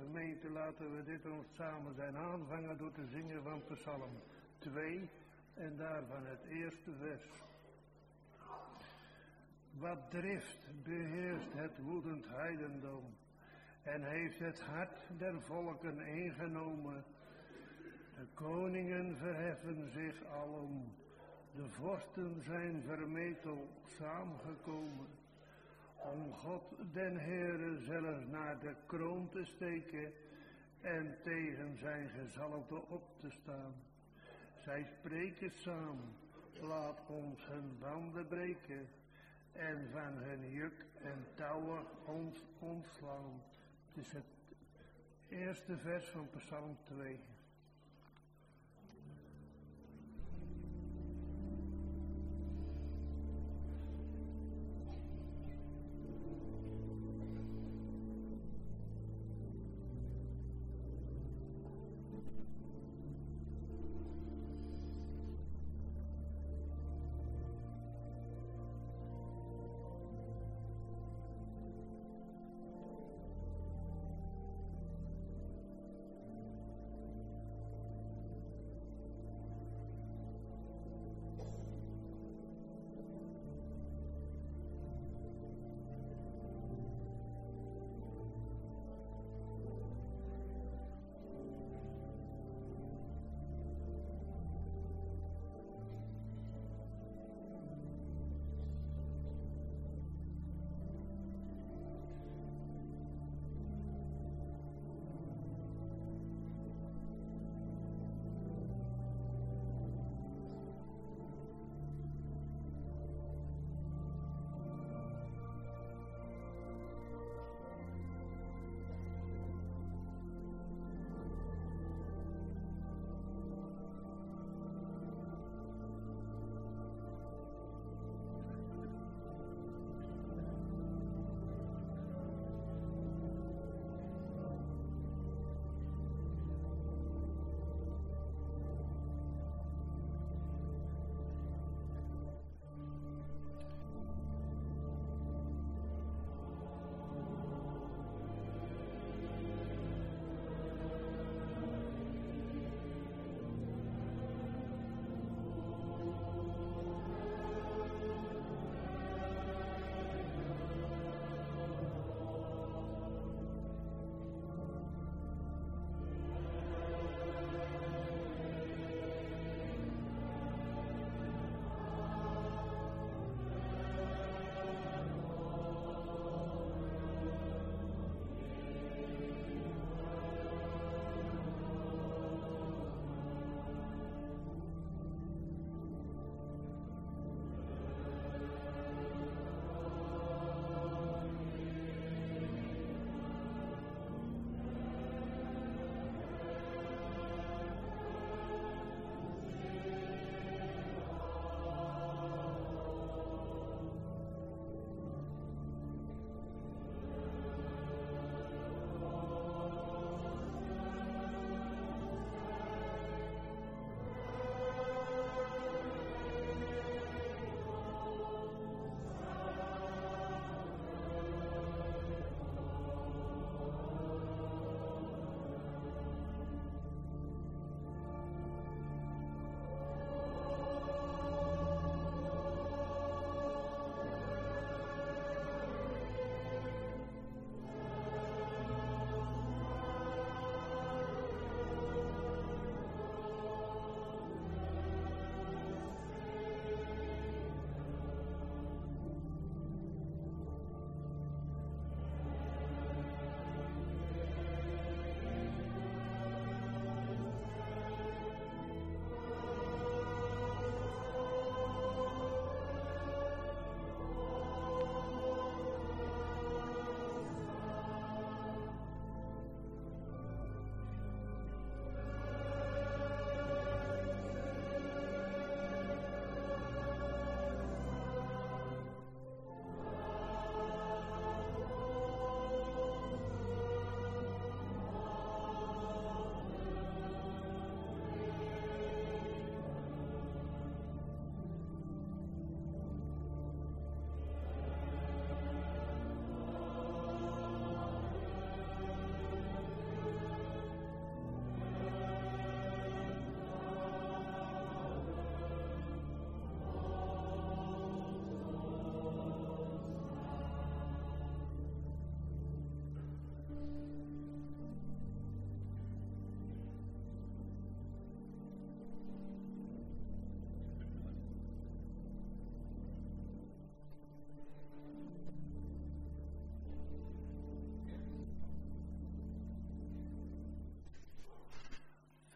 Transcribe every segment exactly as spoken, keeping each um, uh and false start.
gemeente, laten we dit ons samen zijn aanvangen door te zingen van Psalm twee en daarvan het eerste vers. Wat drift beheerst het woedend heidendom en heeft het hart der volken ingenomen. De koningen verheffen zich alom, de vorsten zijn vermetel samengekomen, om God den Heere zelfs naar de kroon te steken en tegen zijn gezalfde op te staan. Zij spreken samen, laat ons hun banden breken en van hun juk en touwen ons ontslaan. Het is het eerste vers van Psalm twee.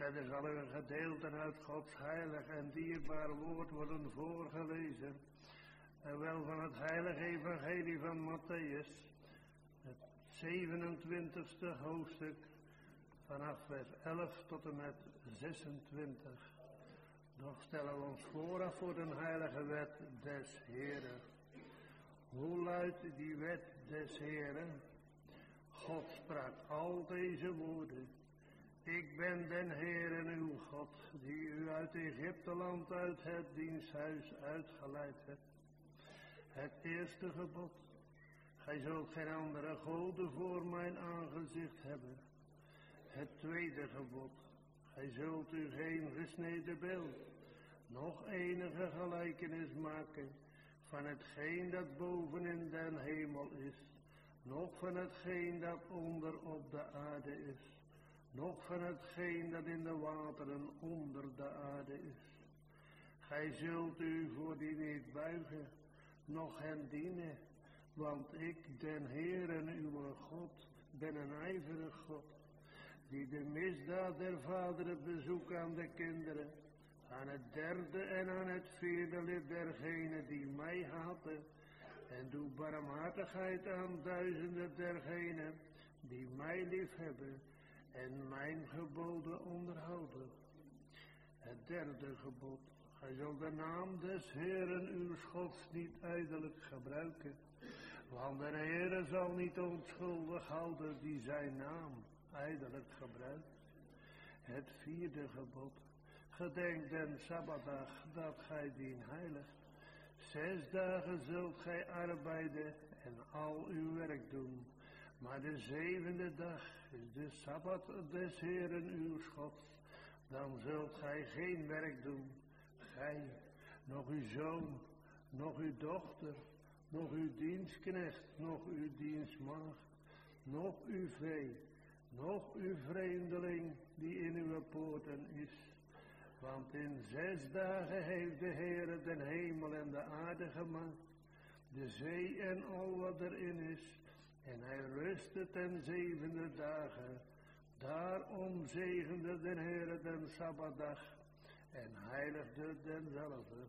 Verder zal er een gedeelte uit Gods heilig en dierbaar woord worden voorgelezen. En wel van het heilige evangelie van Matthäus, het zevenentwintigste hoofdstuk, vanaf vers elf tot en met zesentwintig. Nog stellen we ons vooraf voor de heilige wet des Heeren. Hoe luidt die wet des Heeren? God sprak al deze woorden. Ik ben den Heeren uw God, die u uit Egypteland uit het diensthuis uitgeleid hebt. Het eerste gebod. Gij zult geen andere goden voor mijn aangezicht hebben. Het tweede gebod. Gij zult u geen gesneden beeld, nog enige gelijkenis maken van hetgeen dat boven in den hemel is, nog van hetgeen dat onder op de aarde is, nog van hetgeen dat in de wateren onder de aarde is. Gij zult u voor die niet buigen, noch hen dienen, want ik, den Heeren uw God, ben een ijverig God, die de misdaad der vaderen bezoekt aan de kinderen, aan het derde en aan het vierde lid dergenen die mij haten, en doe barmhartigheid aan duizenden dergenen die mij liefhebben en mijn geboden onderhouden. Het derde gebod. Gij zult de naam des Heeren uw Gods niet ijdelijk gebruiken, want de Heere zal niet onschuldig houden die zijn naam ijdelijk gebruikt. Het vierde gebod. Gedenk den Sabbatdag dat gij dien heiligt. Zes dagen zult gij arbeiden en al uw werk doen. Maar de zevende dag is de Sabbat des Heeren uw Gods. Dan zult gij geen werk doen. Gij, nog uw zoon, nog uw dochter, nog uw dienstknecht, nog uw dienstmaagd, nog uw vee, nog uw vreemdeling die in uw poorten is. Want in zes dagen heeft de Heere den hemel en de aarde gemaakt, de zee en al wat erin is, en hij rustte ten zevende dagen. Daarom zegende de Heere den Sabbatdag en heiligde denzelfde.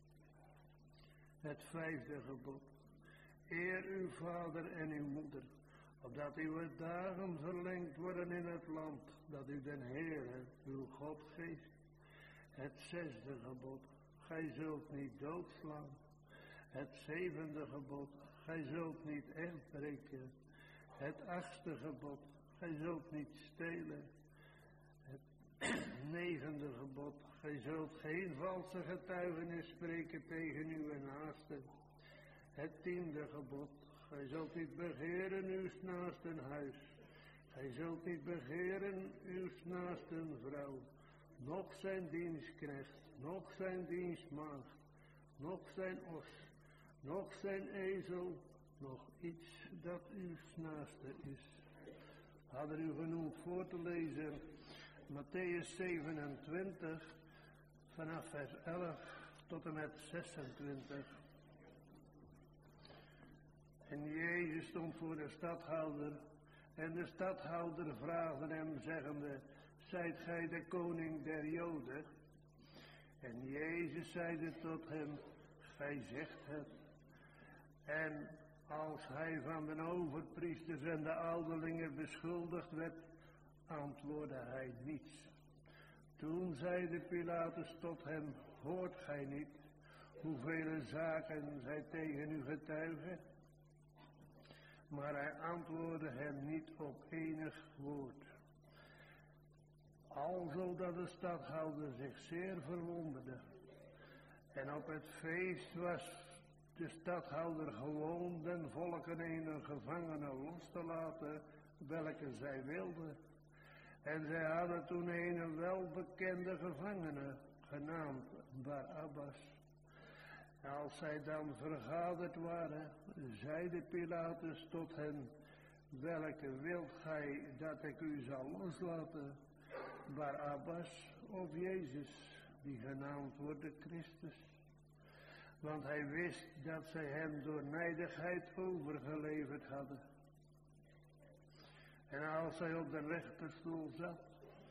Het vijfde gebod. Eer uw vader en uw moeder, opdat uw dagen verlengd worden in het land dat u den Heere uw God geeft. Het zesde gebod. Gij zult niet doodslaan. Het zevende gebod. Gij zult niet echt breken. Het achtste gebod. Gij zult niet stelen. Het negende gebod. Gij zult geen valse getuigenis spreken tegen uw naaste. Het tiende gebod. Gij zult niet begeren uw naasten huis. Gij zult niet begeren uw naasten vrouw. Nog zijn dienstknecht, nog zijn dienstmaagd, nog zijn os, nog zijn ezel, nog iets dat uw naaste is. Hadden u genoeg voor te lezen, Matthäus zevenentwintig, vanaf vers elf tot en met zesentwintig. En Jezus stond voor de stadhouder, en de stadhouder vraagde hem, zeggende, zijt gij de koning der Joden? En Jezus zeide tot hem, gij zegt het. En als hij van de overpriesters en de ouderlingen beschuldigd werd, antwoordde hij niets. Toen zeide Pilatus tot hem, hoort gij niet hoeveel zaken zij tegen u getuigen? Maar hij antwoordde hem niet op enig woord. Alzo dat de stadhouder zich zeer verwonderde. En op het feest was de stadhouder gewoon den volken een gevangene los te laten, welke zij wilden. En zij hadden toen een welbekende gevangene, genaamd Barabbas. En als zij dan vergaderd waren, zeide Pilatus tot hen, welke wilt gij dat ik u zal loslaten? Barabbas of Jezus, die genaamd wordt de Christus. Want hij wist dat zij hem door nijdigheid overgeleverd hadden. En als hij op de rechterstoel zat,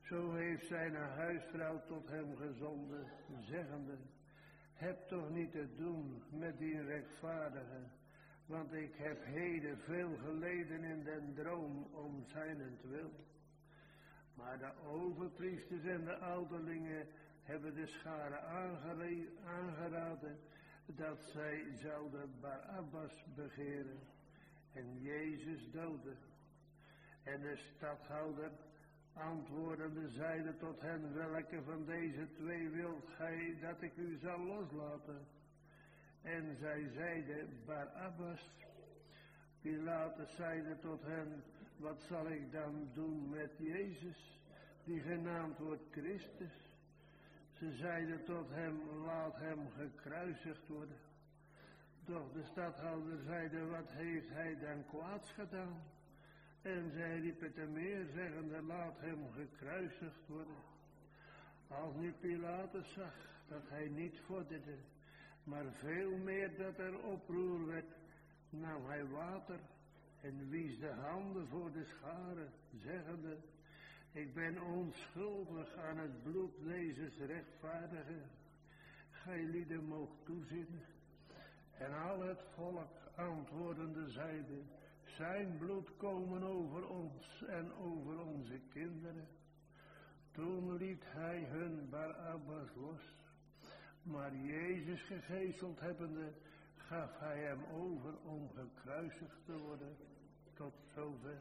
Zo heeft zijn huisvrouw tot hem gezonden, zeggende, heb toch niet te doen met die rechtvaardige, want ik heb heden veel geleden in den droom om zijnentwil. Maar de overpriesters en de ouderlingen hebben de schare aangeraden dat zij zouden Barabbas begeren en Jezus doden. En de stadhouder antwoordende zeide tot hen, welke van deze twee wilt gij dat ik u zal loslaten? En zij zeiden, Barabbas. Pilatus zeide tot hen, wat zal ik dan doen met Jezus, die genaamd wordt Christus? Ze zeiden tot hem, laat hem gekruisigd worden. Doch de stadhouder zeide, wat heeft hij dan kwaads gedaan? En zij riepen te meer, zeggende, laat hem gekruisigd worden. Als nu Pilatus zag dat hij niet vorderde, maar veel meer dat er oproer werd, nam hij water en wies de handen voor de schare, zeggende, ik ben onschuldig aan het bloed Jezus rechtvaardige. Gij lieden moogt toezien. En al het volk antwoordende zeide, zijn bloed komen over ons en over onze kinderen. Toen liet hij hun Barabbas los, maar Jezus gegezeld hebbende, gaf hij hem over om gekruisigd te worden. Tot zover.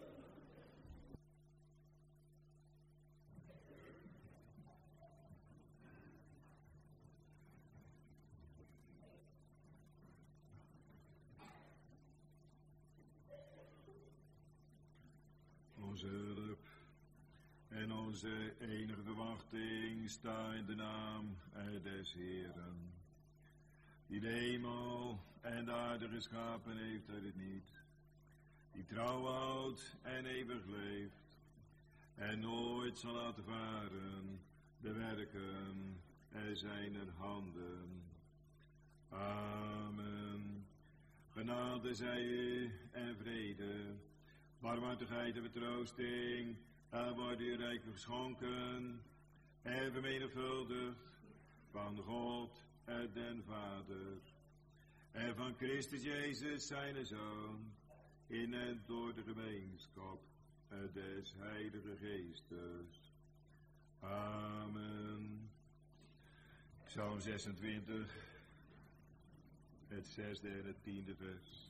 Onze hulp en onze enige verwachting sta in de naam des Heeren, die de hemel en de aarde geschapen heeft uit het niet, die trouw houdt en eeuwig leeft, en nooit zal laten varen de werken zijner handen. Amen. Genade zij u en vrede, barmhartigheid en vertroosting, en wordt u rijk geschonken en vermenigvuldigd van God en den Vader en van Christus Jezus zijn Zoon, in en door de gemeenschap des Heilige Geestes. Amen. Psalm zesentwintig, het zesde en het tiende vers.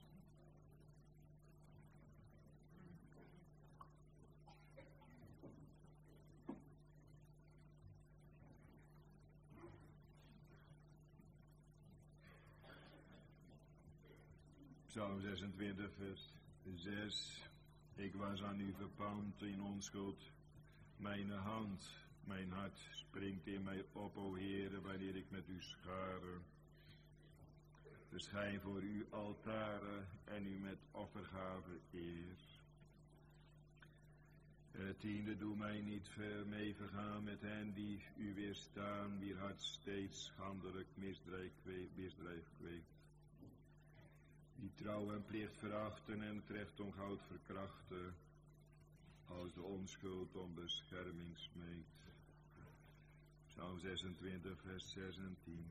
Psalm zesentwintig, vers zes. Ik was aan u verpand in onschuld. Mijn hand, mijn hart springt in mij op, o Heere, wanneer ik met u schare. Verschijn voor uw altaren en u met offergave eer. Het tiende, doe mij niet ver mee vergaan met hen die u weerstaan, wier hart steeds schandelijk misdrijf kweekt. Die trouw en plicht verachten en het recht om goud verkrachten, als de onschuld om bescherming smeekt. Psalm zesentwintig, vers zes en tien.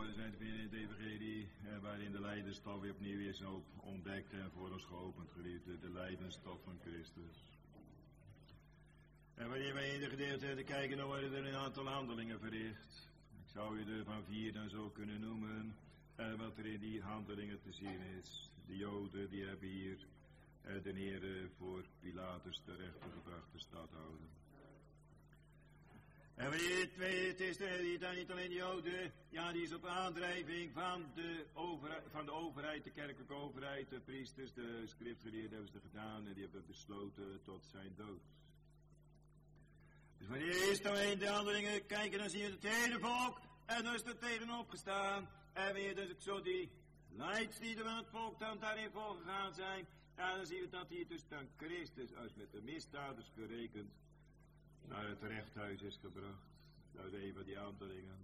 we zijn weer in het evangelie eh, waarin de leidenstof weer opnieuw is op ontdekt en voor ons geopend, geliefde, de leidenstof van Christus. En wanneer wij in de gedeelte kijken, dan worden er een aantal handelingen verricht. Ik zou je er van vier dan zo kunnen noemen, eh, wat er in die handelingen te zien is. De Joden die hebben hier eh, de Heer voor Pilatus terecht gebracht, de stadhouder. En wanneer het, het is er dan niet alleen de Joden, ja, die is op aandrijving van de, overheid, van de overheid, de kerkelijke overheid, de priesters, de schriftgeleerden hebben ze gedaan en die hebben besloten tot zijn dood. Dus wanneer is dan in de handelingen kijken, dan zie je het hele volk en dan is er tegenop gestaan. En weer dus ook zo die leidslieden van het volk dan daarin voorgegaan zijn. En dan zien we dat hier dus dan Christus als met de misdadigers gerekend naar het rechthuis is gebracht. Dat is een van die handelingen.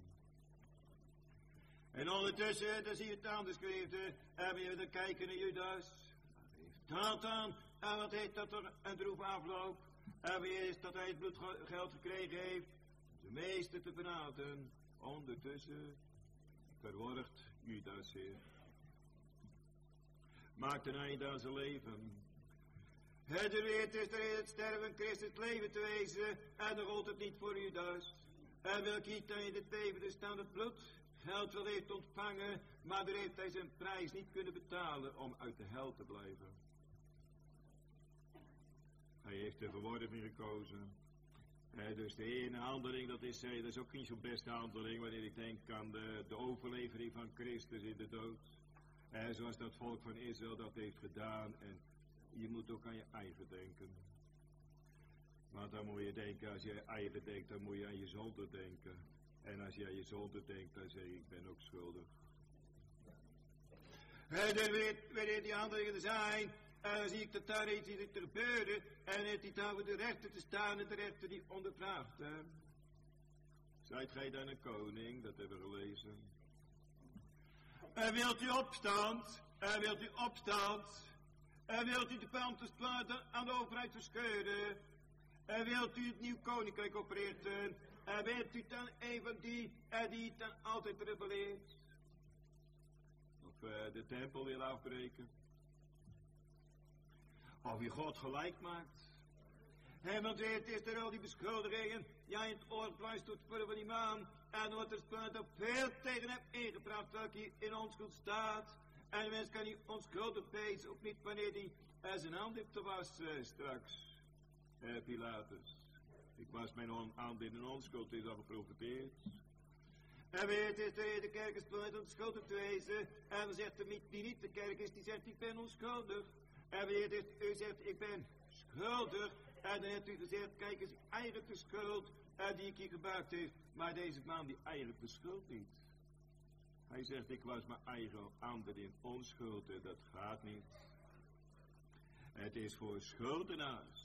En ondertussen, dan zie je het anders geschreven. En we dan kijken naar Judas. Wat heeft dat dan? En wat heeft dat er een droeve afloop? En wie is dat hij het bloedgeld gekregen heeft? De meeste te verraden. Ondertussen verworgt Judas zich. Maakt een einde aan zijn leven. Het weet is er in het sterven Christus het leven te wezen. En dan gold het niet voor Judas. En welk niet in het leven dus staan het bloed. Geld wel heeft ontvangen. Maar daar heeft hij zijn prijs niet kunnen betalen om uit de hel te blijven. Hij heeft de verworving gekozen. Eh, dus de ene handeling, dat is, eh, dat is ook niet zo'n beste handeling, wanneer ik denk aan de, de overlevering van Christus in de dood. Eh, zoals dat volk van Israël dat heeft gedaan. En je moet ook aan je eigen denken. Want dan moet je denken, als je eigen denkt, dan moet je aan je zonde denken. En als je aan je zonde denkt, dan zeg je, ik ben ook schuldig. En dan weet, wanneer die handelingen er zijn, en dan zie ik dat daar iets is te gebeuren, en heeft hij daar voor de rechter te staan, en de rechter die ondervraagt hem. Zijt gij dan een koning, dat hebben we gelezen. En wilt u opstand, en wilt u opstand, en wilt u de pantersplaten aan de overheid verscheuren, en wilt u het nieuw koninkrijk oprichten, en bent u dan een van die, en die dan altijd rebelleert? Of uh, de tempel wil afbreken? Of wie God gelijk maakt? En want het is er al die beschuldigingen, ja in het oor pluist tot vullen van die man, en dan wordt er spannend op veel tegen hem ingepraat, welke hier in onschuld staat. En de mens kan niet onschuldig wezen, ook niet wanneer hij uh, zijn hand heeft te wassen uh, straks. Uh, Pilatus. Ik was mijn on- hand in een onschuld, is al geprofiteerd. En weet het, de kerk is pleit onschuldig te wezen. En dan zegt de die niet de kerk is, die zegt ik ben onschuldig. En weet het, u zegt ik ben schuldig. En dan heeft u gezegd, kijk eens, eigenlijk de schuld uh, die ik hier gemaakt heb. Maar deze man die eigenlijk de schuld niet. Hij zegt, ik was mijn eigen ander in onschuld en dat gaat niet. Het is voor schuldenaars.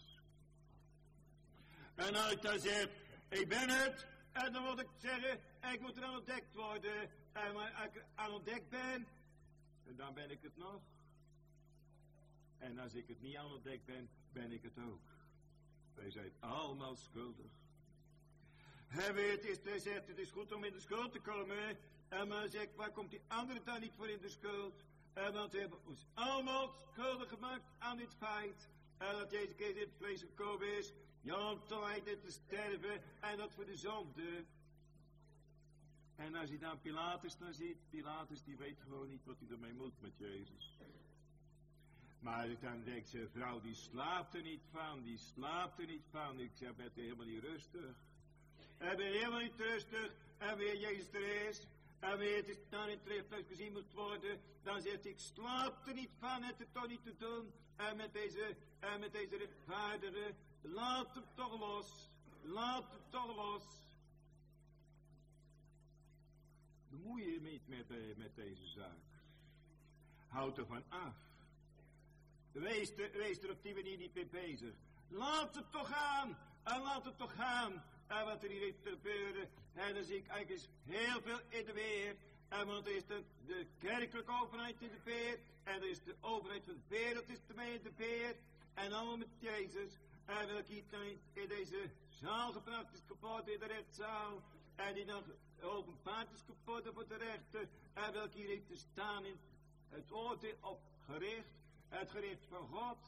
En als ik dan zeg, ik ben het, en dan moet ik zeggen, ik moet er aan ontdekt worden. En maar als ik aan ontdekt ben, dan ben ik het nog. En als ik het niet aan ontdekt ben, ben ik het ook. Wij zijn allemaal schuldig. Hij weet, is, hij zegt, het is goed om in de schuld te komen. En maar zegt, waar komt die andere dan niet voor in de schuld? En want we hebben ons allemaal schuldig gemaakt aan dit feit. En dat deze keer in het vlees gekomen is. Ja, om te lijden te sterven. En dat voor de zonde. En als je dan Pilatus dan ziet. Pilatus die weet gewoon niet wat hij ermee moet met Jezus. Maar dan denkt ze, vrouw die slaapt er niet van. Die slaapt er niet van. Ik zeg, ben je helemaal niet rustig. En ben je helemaal niet rustig. En weer Jezus er is. En weer het is dan in het leeftijd gezien moet worden. Dan zegt hij, ik slaap er niet van het er toch niet te doen. En met deze, en met deze rechtvaardige, laat hem toch los. Laat hem toch los. Bemoei je niet met, uh, met deze zaak. Houd ervan af. Wees er, wees er op die manier niet mee bezig. Laat het toch gaan. En laat het toch gaan. En wat er hier heeft te gebeuren. En dan zie ik eigenlijk heel veel in de weer. En want er is de, de kerkelijke overheid in de weer. En er is de overheid van de wereld is ermee in de weer. En allemaal met Jezus. En welke hier in deze zaal gebracht is kapot in de rechtszaal. en die dan openbaard is geworden voor de rechter, en welke hier heeft te staan in het oordeel op gericht, het gericht van God.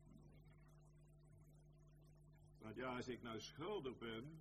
Want ja, als ik nou schuldig ben,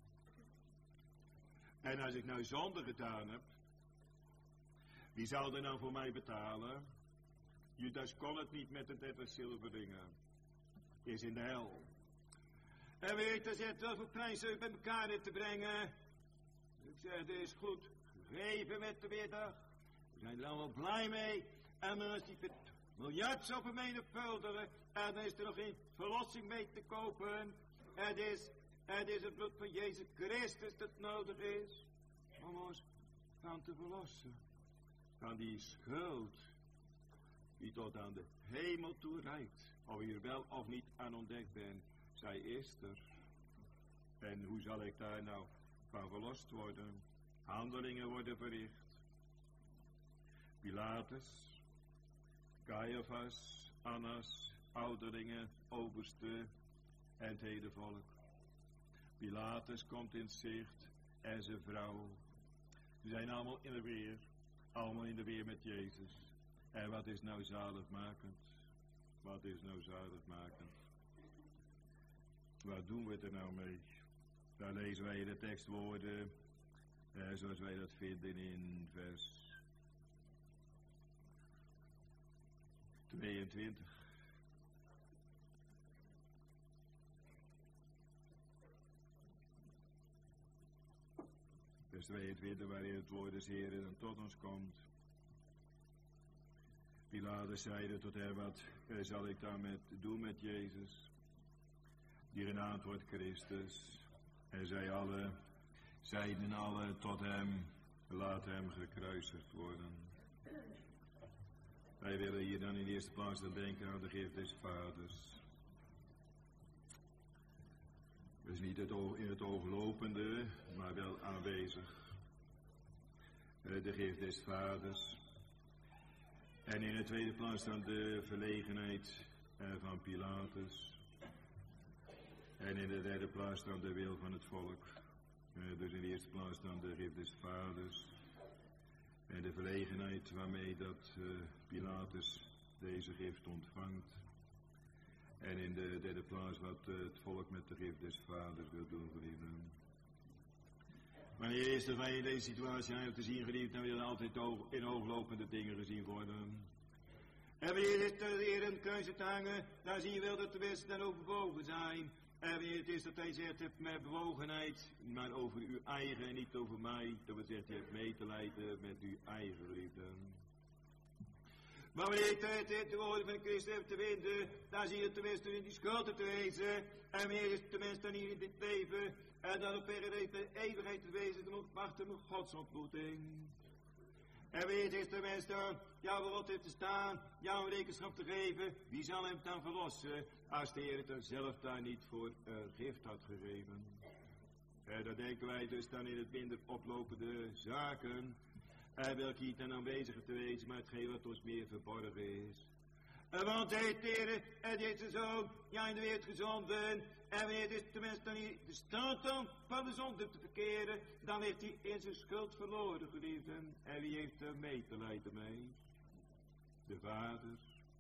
en als ik nou zonde gedaan heb, wie zal er nou voor mij betalen? Judas kon het niet met de dertig zilverringen. Is in de hel. En weet je, zet wel voor prijs bij elkaar in te brengen. Ik zeg, dit is goed. Gegeven met de middag. We zijn er allemaal blij mee. En dan is die miljard zo vermenigvuldigen. En dan is er nog geen verlossing mee te kopen. Het is, het is het bloed van Jezus Christus dat nodig is. Om ons van te verlossen. Van die schuld. Die tot aan de hemel toe reikt. Of je er wel of niet aan ontdekt bent. Zij is er. En hoe zal ik daar nou van verlost worden? Handelingen worden verricht. Pilatus, Caiaphas, Annas, ouderlingen, overste en het hele volk. Pilatus komt in zicht en zijn vrouw. Ze zijn allemaal in de weer. Allemaal in de weer met Jezus. En wat is nou zaligmakend? Wat is nou zaligmakend? Wat doen we er nou mee? Daar lezen wij de tekstwoorden, eh, zoals wij dat vinden in vers tweeëntwintig. Vers tweeëntwintig, waarin het woord des Heren dan tot ons komt. Pilatus zeide tot hem, wat eh, zal ik dan met, doen met Jezus? Die in antwoord Christus. En zij alle, zeiden alle tot hem, laat hem gekruisigd worden. Wij willen hier dan in de eerste plaats dan denken aan de gift des Vaders. Dus niet het oog, in het oog lopende, maar wel aanwezig. De gift des Vaders. En in de tweede plaats dan de verlegenheid van Pilatus. En in de derde plaats dan de wil van het volk. Uh, dus in de eerste plaats dan de gift des Vaders. En de verlegenheid waarmee dat uh, Pilatus deze gift ontvangt. En in de derde plaats wat uh, het volk met de gift des Vaders wil doen, geliefden. Wanneer is dat wij in deze situatie hebben te zien, geliefd, dan willen altijd in ooglopende dingen gezien worden. En wanneer is er hier een keuze te hangen, dan zie je wel dat de mensen dan overwogen zijn. En wanneer het is dat hij zegt, hebt met bewogenheid, maar over uw eigen en niet over mij. Dat betekent, je hebt mee te lijden met uw eigen liefde. Maar wanneer het is de woorden van Christus hebt te vinden, dan zie je tenminste in die schulden te wezen. En wanneer is het tenminste dan hier in dit leven, en dan op de eeuwigheid te wezen, dan wachten we Gods ontmoeting. En wanneer het is tenminste, ja, waarop heeft te staan, jou een rekenschap te geven, wie zal hem dan verlossen, als de Heer het er zelf daar niet voor uh, gift had gegeven. En dan denken wij dus dan in het minder oplopende zaken, en welke niet dan aanwezig te wezen, maar hetgeen wat ons meer verborgen is. En want hij heeft de Heer, en deze zoon, ja in de wereld gezonden, en wanneer het is tenminste dan niet de stand dan van de zonde te verkeren, dan heeft hij in zijn schuld verloren, geliefden. En wie heeft er mee te lijden mee? De Vader.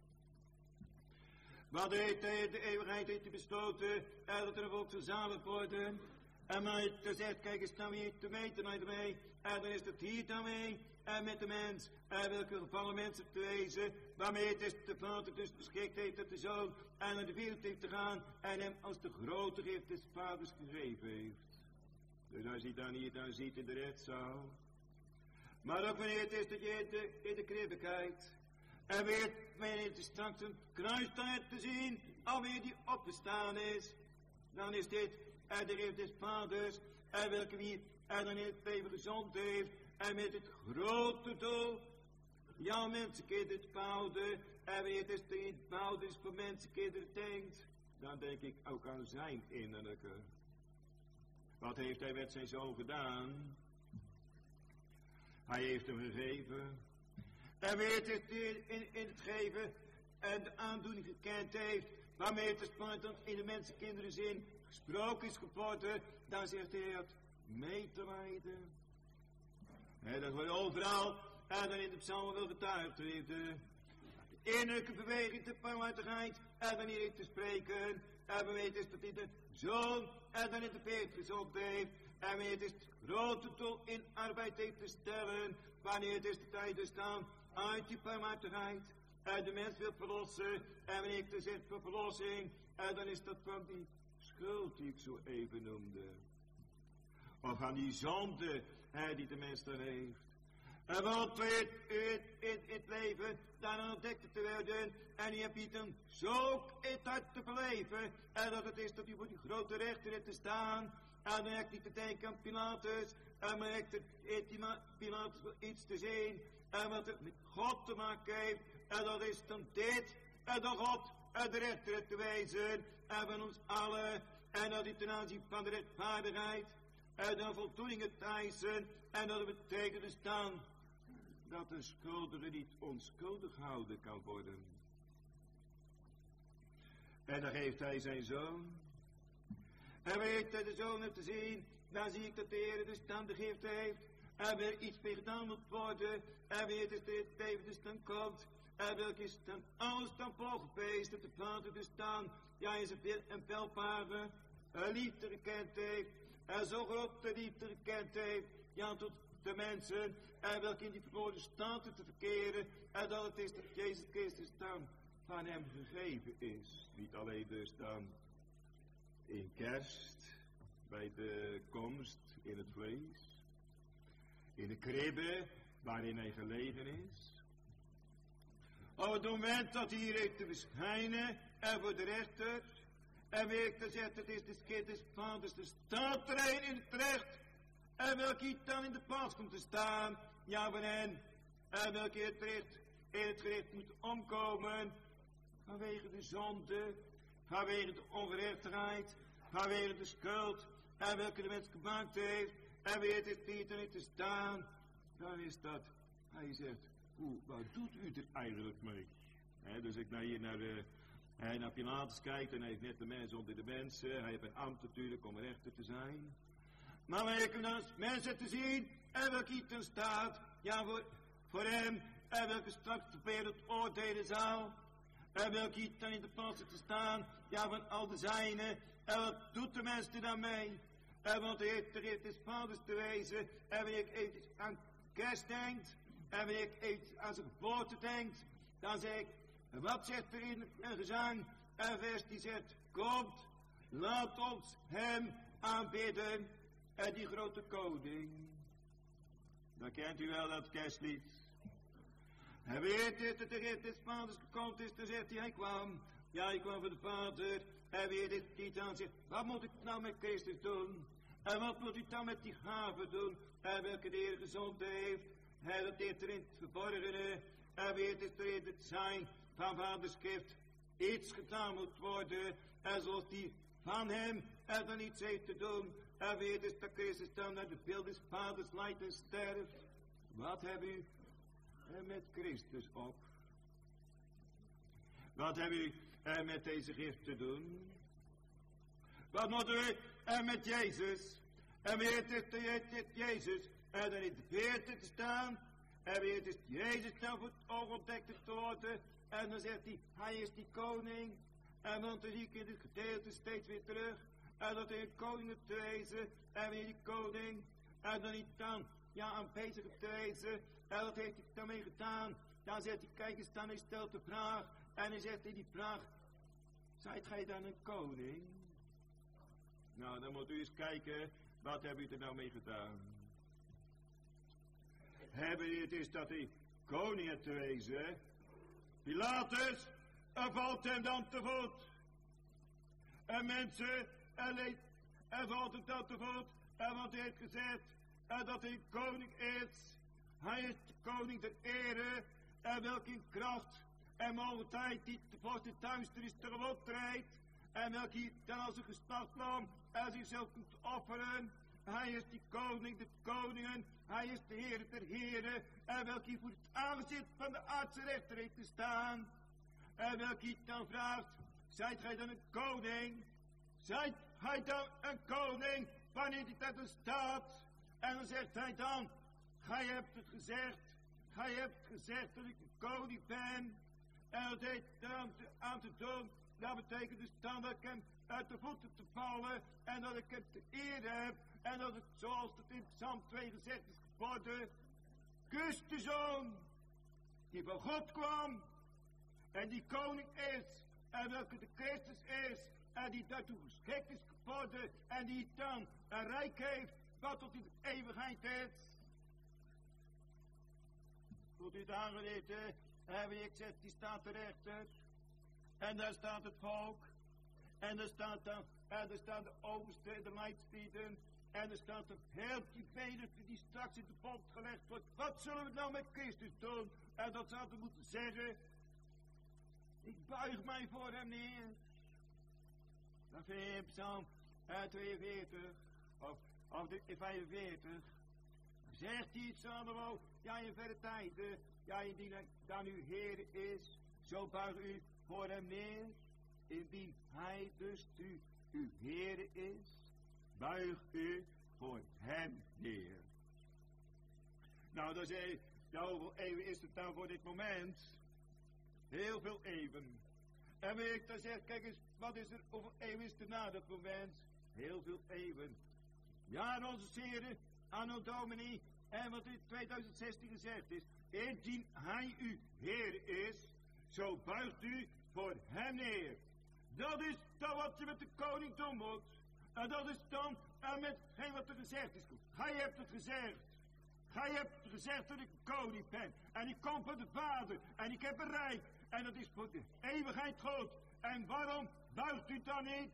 Wat heeft hij, de eeuwigheid heeft hij besloten, en dat er een volk verzadigd worden. En maar hij zegt, kijk eens, dan wie heeft er mee te lijden mee? En dan is het hier dan mee, en met de mens, en welke gevallen mensen te wezen, waarmee het is de Vader dus beschikt heeft dat de Zoon en naar de wereld heeft te gaan, en hem als de grote gift des Vaders gegeven heeft. Dus als je dan hier dan ziet in de rechtszaal, maar ook wanneer het is dat je in de, in de kribbe kijkt, en weer wanneer het is straks een kruistaart te zien, alweer die opgestaan is, dan is dit en de gift des Vaders, en welke wie en dan in het leven gezond heeft, en met het grote doel, jouw mensenkinderen te bouwen, en wie het is te niet bouwen is voor mensenkinderen denkt, dan denk ik ook aan zijn innerlijke. Wat heeft hij met zijn zoon gedaan? Hij heeft hem gegeven. En wie het is die in, in het geven en de aandoening gekend heeft, waarmee het is in de mensenkinderen zin gesproken is geworden, dan zegt hij dat mee te leiden. En dat wordt overal, en dan in de psalmen wel getuigd heeft. De innerlijke beweging, de barmhartigheid, en dan hier te spreken. En we weten is dat hij de zoon, en dan in de peet gezond heeft. En wanneer het is het grote doel in arbeid heeft te stellen. Wanneer het is de tijd te staan uit die barmhartigheid. En de mens wil verlossen. En wanneer ik te zet voor verlossing. En dan is dat van die schuld die ik zo even noemde. Of van die zonde hè, die de mens dan heeft. En wat weet in, in, in het leven dan ontdekt te worden. En je hebt dan zo in het hart te beleven. En dat het is dat hij voor die grote rechter heeft te staan. En dan heb ik niet te denken aan Pilatus. En dan heb ik Pilatus wel iets te zien. En wat het met God te maken heeft. En dat is dan dit. En dan God en de rechter heeft te wijzen. En van ons allen. En dat is ten aanzien van de rechtvaardigheid. En dan voldoening het eisen. En dat betekent te staan. Dat een schuldige niet onschuldig houden kan worden. En dan geeft hij zijn zoon. En weet hij de zoon heeft te zien. Dan zie ik dat de Heer de stand de gift heeft. En weer iets mee gedaan moet worden. En weet het de leven de stand komt. En welke is dan alles dan volgepeest. Dat de vader te staan. Ja, is een welpare. Een liefde gekend heeft. En zo groot de liefde gekend heeft. Ja, tot de mensen. En welke in die verborgen staten te verkeren. En dat het is dat Jezus Christus dan van hem gegeven is. Niet alleen dus dan in kerst. Bij de komst in het vlees. In de kribbe waarin hij gelegen is. Op het moment dat hij hier heeft te verschijnen. En voor de rechter. En weer te zeggen, het is de kind des vaders. Er staat er een in het recht. En welke dan in de plaats komt te staan. Ja, van hen. En welke het recht, in het gericht moet omkomen. Vanwege de zonde. Vanwege de ongerechtigheid. Vanwege de schuld. En welke de mens gemaakt heeft. En weer het is niet erin te staan. Dan is dat. Hij zegt. Hoe, wat doet u er eigenlijk mee? He, dus ik naar hier naar de. Hij naar Pilatus kijkt en hij heeft net de mens onder de mensen. Hij heeft een ambt natuurlijk om rechter te zijn. Maar wanneer ik hem dan als mensen te zien. En welke iets er staat. Ja, voor, voor hem. En welke straks de wereld oordelen zal. En welke iets dan in de plaats te staan. Ja, van al de zijnen. En wat doet de mens er dan mee? En want hij heeft er heeft des vaders te wezen. En wanneer ik even aan kerst denk. En wanneer ik even aan zijn geboorte denk. Dan zeg ik. En wat zegt er in een gezang? En vers die zegt, komt, laat ons hem aanbidden. En die grote koning. Dan kent u wel dat kerstlied. En weet het, dat de Heer des vaders gekomen is, dan zegt hij, hij kwam. Ja, hij kwam van de vader. En weet dit niet aan zegt, wat moet ik nou met Christus doen? En wat moet ik dan met die gaven doen? En welke de Heer gezond heeft. En dat heeft er in het verborgene. En weet het er in het zijn. Van vaders gift iets gedaan moet worden. En zoals die van hem er dan iets heeft te doen. En weet dus dat Christus dan naar de beeld des vaders lijdt en sterft. Wat heb u er met Christus op? Wat heb u er met deze gift te doen? Wat moet u er met Jezus? En weet het dat Jezus er dan in de veerte te staan. En weet het Jezus dan voor het oog ontdekt te worden. En dan zegt hij, hij is die koning. En dan zie ik in dit gedeelte steeds weer terug. En dat hij een koning te wezen. En weer die koning. En dan niet dan, ja, aanwezig te wezen. En dat heeft hij daarmee gedaan. Dan zegt hij, kijk eens dan, hij stelt de vraag. En hij zegt in die vraag, zijt gij dan een koning? Nou, dan moet u eens kijken, wat heb u er nou mee gedaan? Hebben u het is dat hij koning heeft te wezen? Pilatus, er valt hem dan te voet. En mensen, er, leed, er valt hem dan te voet. En wat hij heeft gezegd, en dat hij koning is. Hij is de koning der ere. En welke in kracht en mogelijkheid die de vorst in duisternis tegemoet treedt. En welke dan als een geslachtlam en zichzelf kunt offeren. Hij is die koning der koningen. Hij is de Heer der heren. En welke voor het aangezicht van de aardse rechter heeft te staan. En welke dan vraagt, zijt gij dan een koning? Zijt gij dan een koning wanneer hij dat er staat. En dan zegt hij dan, gij hebt het gezegd, gij hebt gezegd dat ik een koning ben. En dat heet dan aan te doen, dat betekent dus dan dat ik hem uit de voeten te vallen en dat ik hem te eer heb. En dat het, zoals het in Psalm twee gezegd is geworden, kus de zoon die van God kwam en die koning is en welke de Christus is en die daartoe geschikt is geworden en die dan een rijk heeft wat tot in de eeuwigheid is. Tot u het aangeleerd, heb ik gezegd, die staat de rechter en daar staat het volk en daar staat dan, en daar staan de oversten en de leidslieden. En er staat een heel die menigte die straks in de bond gelegd wordt. Wat zullen we nou met Christus doen? En dat zou we moeten zeggen. Ik buig mij voor hem neer. Dan vind je in Psalm tweeënveertig. Of, of de vijfenveertig. Zegt hij iets aan de woord. Ja, in verre tijden. Ja, indien hij dan uw Heer is. Zo buig u voor hem neer. Indien hij dus u, uw Heer is. Buig u voor hem neer. Nou, dan zei je, ja, hoeveel eeuwen is het nou voor dit moment? Heel veel eeuwen. En weet ik dan zeg, kijk eens, wat is er, hoeveel eeuwen is er na dat moment? Heel veel eeuwen. Ja, en onze Heere, anno Domini, en wat in tweeduizend zestien gezegd is, indien hij uw Heer is, zo buigt u voor hem neer. Dat is dan wat je met de koning doen moet. En dat is dan en met geen wat er gezegd is. Gij hebt het gezegd. Gij hebt gezegd dat ik een koning ben. En ik kom van de Vader. En ik heb een rijk. En dat is voor de eeuwigheid goed. En waarom buigt u dan niet?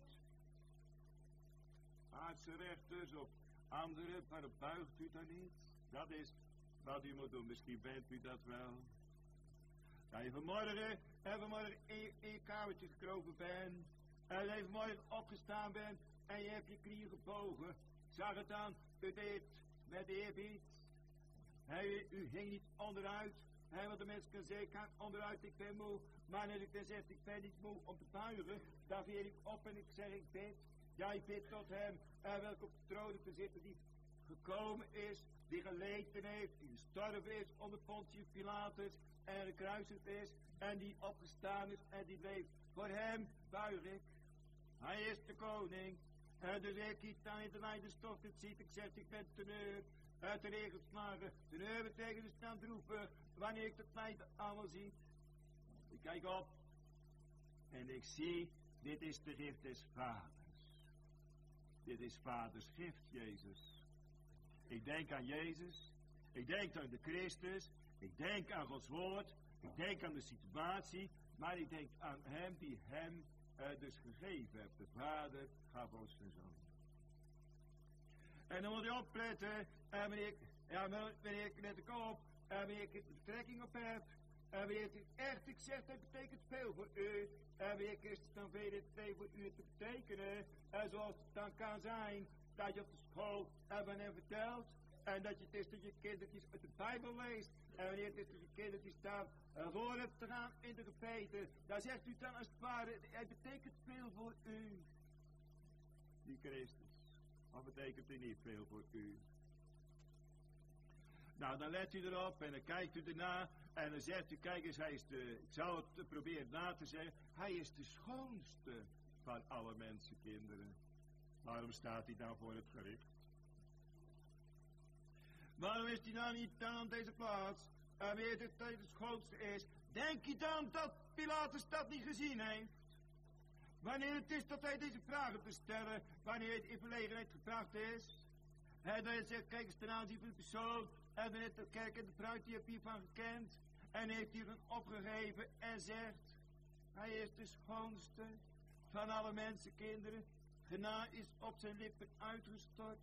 Aardse rechters of anderen, waarom buigt u dan niet? Dat is wat u moet doen. Misschien bent u dat wel. Dat je vanmorgen, en vanmorgen in, in je kamertje gekropen bent. En je vanmorgen opgestaan bent. En je hebt je knieën gebogen. Zag het dan, u deed met eerbied. Hij, u ging niet onderuit. Hij, want de mensen kan zeggen, ik ga onderuit, ik ben moe. Maar als ik dan zeg, ik ben niet moe om te buigen, dan veer ik op en ik zeg, ik bid. Ja, ik bid tot hem, en welke op de troon te zitten, die gekomen is, die geleden heeft, die gestorven is onder Pontius Pilatus, en gekruisigd is, en die opgestaan is, en die leeft. Voor hem buig ik. Hij is de koning. En dus ik hier staan in de lijdenstof, het ziet, ik zeg, ik ben teneur, uit de regen geslagen. Teneur betekent dus staan droevig, wanneer ik het lijden allemaal zie. Ik kijk op, en ik zie, dit is de gift des vaders. Dit is vaders gift, Jezus. Ik denk aan Jezus, ik denk aan de Christus, ik denk aan Gods woord, ik denk aan de situatie, maar ik denk aan hem die hem Uh, dus gegeven hebt. De Vader gaf ons zijn Zoon. En dan moet je opletten, uh, wanneer ik, ja, wanneer ik let ik op, uh, wanneer ik de betrekking op heb, uh, wanneer het echt, ik zeg, dat betekent veel voor u, uh, wanneer Christus dan veel het veel voor u te betekenen, uh, zoals het dan kan zijn, dat je op de school uh, van hem vertelt, en dat je het is dat je kindertjes uit de Bijbel leest. En wanneer het is dat je kindertjes staan uh, voor hebt te gaan in de gebeten, dan zegt u dan als het ware, hij betekent veel voor u. Die Christus. Wat betekent hij niet veel voor u? Nou, dan let u erop en dan kijkt u erna en dan zegt u, kijk eens, hij is de, ik zou het proberen na te zeggen, hij is de schoonste van alle mensenkinderen. Waarom staat hij dan voor het gericht? Waarom is hij nou niet dan op deze plaats? En weet het dat hij de schoonste is? Denk je dan dat Pilatus dat niet gezien heeft? Wanneer het is dat hij deze vragen te stellen, wanneer hij in verlegenheid gebracht is? Hij dan zegt, kijk eens ten aanzien van de persoon, en dan heeft de kerk en de bruid, die heeft hiervan gekend, en heeft hiervan opgegeven, en zegt, hij is de schoonste van alle mensenkinderen, genade is op zijn lippen uitgestort.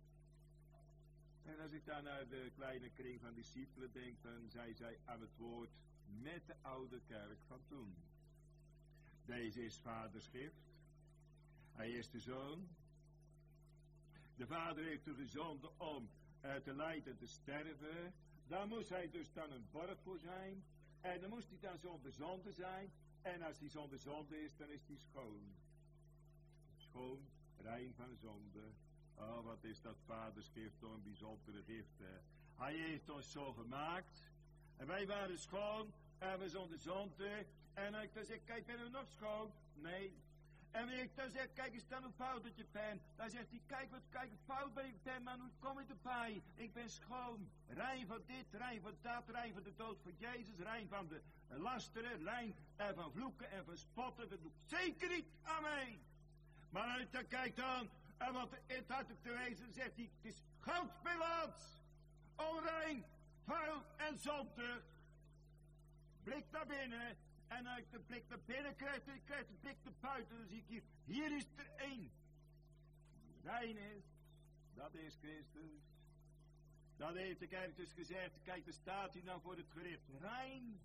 En als ik dan naar de kleine kring van discipelen denk, dan zei zij aan het woord met de oude kerk van toen. Deze is vaders gift. Hij is de zoon. De vader heeft u gezonden om uh, te lijden en te sterven. Daar moest hij dus dan een borg voor zijn. En dan moest hij dan zonder zonde zijn. En als hij zonder zonde is, dan is hij schoon. Schoon, rein van zonde. Oh, wat is dat vadersgift toch een bijzondere gift, hè. Hij heeft ons zo gemaakt. En wij waren schoon. En we zonder zonde. En ik dan zeg, kijk, ben je nog schoon? Nee. En ik dan zeg, kijk, is dan een fout dat je bent? Dan zegt hij, kijk, wat kijk, fout ben ik ben, maar hoe kom ik erbij? Ik ben schoon. Rein van dit, rein van dat, rein van de dood van Jezus, rein van de lasteren, rein en van vloeken en van spotten. Dat doet zeker niet aan mij. Maar als ik dan kijk dan, en wat het had te wezen, zegt hij, het is goudspelaats, onrein, vuil en zondig. Blik naar binnen. En als ik de blik naar binnen krijg, dan krijg ik de blik naar buiten. Dan zie ik hier, hier is er één. Rein is, dat is Christus. Dat heeft de kerk dus gezegd. Kijk, er staat hier nou voor het gericht. Rein.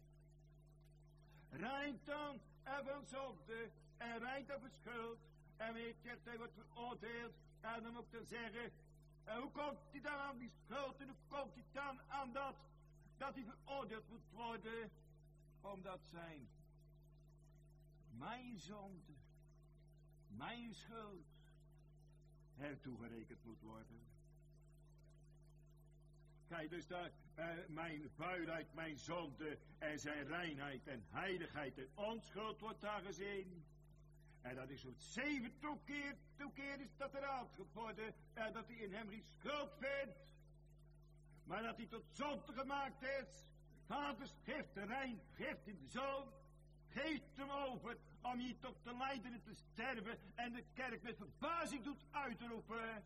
Rein dan en van zonde. En rein dan van schuld. En weet je, hij wordt veroordeeld. En dan moet ik dan zeggen, en hoe komt hij dan aan die schuld? En hoe komt hij dan aan dat, dat hij veroordeeld moet worden? Omdat zijn mijn zonde, mijn schuld, hem toegerekend moet worden. Kijk, dus daar, uh, mijn vuilheid, mijn zonde en zijn reinheid en heiligheid en onschuld wordt daar gezien. En dat is zo'n zeven toekeer, toekeer is dat eruit geworden. En dat hij in hem geen schuld vindt. Maar dat hij tot zonde gemaakt is. Vaders geeft de rein, geeft in de zoon. Geeft hem over om hier toch te lijden en te sterven. En de kerk met verbazing doet uitroepen.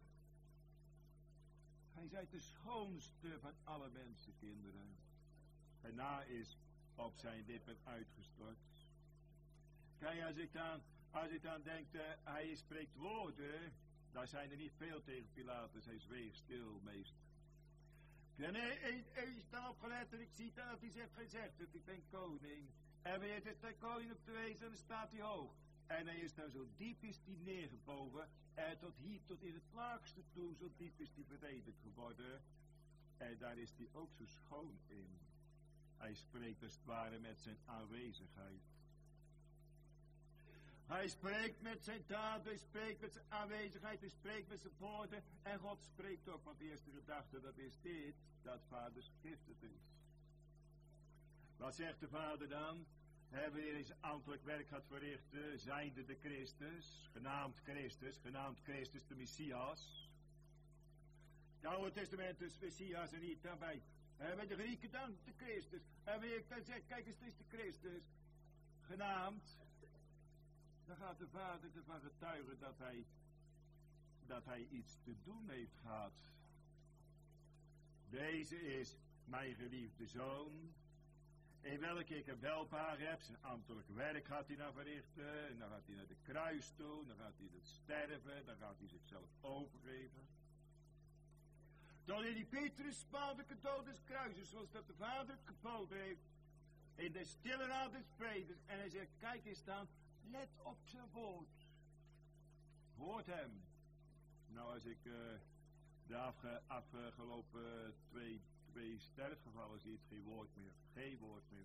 Hij zei de schoonste van alle mensenkinderen. En na is op zijn lippen uitgestort. Kijk, als ik dan, als ik dan denk, uh, hij spreekt woorden. Daar zijn er niet veel tegen Pilatus. Hij zweeg stil, meester. En hij, hij, hij is dan opgelet en ik zie dan dat hij zegt gezegd dat ik ben koning. En weet het, de koning op de wezen, dan staat hij hoog. En hij is dan zo diep is hij neergebogen. En tot hier, tot in het laagste toe, zo diep is hij verdedigd geworden. En daar is hij ook zo schoon in. Hij spreekt als het ware met zijn aanwezigheid. Hij spreekt met zijn daden, hij spreekt met zijn aanwezigheid, hij spreekt met zijn woorden. En God spreekt ook, want de eerste gedachte, dat is dit, dat vaders gift het is. Wat zegt de vader dan? Hebben we eens ambtelijk werk gehad verrichten, zijnde de Christus, genaamd Christus, genaamd Christus de Messias. Het Oude Testament is Messias en niet daarbij. En bij de Grieken dan de Christus. En wie ik dan zeg, kijk eens, het is de Christus, genaamd. Dan gaat de vader ervan getuigen dat hij, dat hij iets te doen heeft gehad. Deze is mijn geliefde zoon, in welke ik een welbaar heb. Zijn ambtelijk werk gaat hij nou verrichten. En dan gaat hij naar de kruis toe, dan gaat hij het sterven, dan gaat hij zichzelf overgeven. Dan in die Petrus spaandelijke dood des kruises, zoals dat de vader het geboden heeft. In de stille raad des vredes. En hij zegt, kijk eens dan. Let op zijn woord. Hoort hem. Nou, als ik uh, de afge, afgelopen twee, twee sterfgevallen zie, het geen woord meer. Geen woord meer.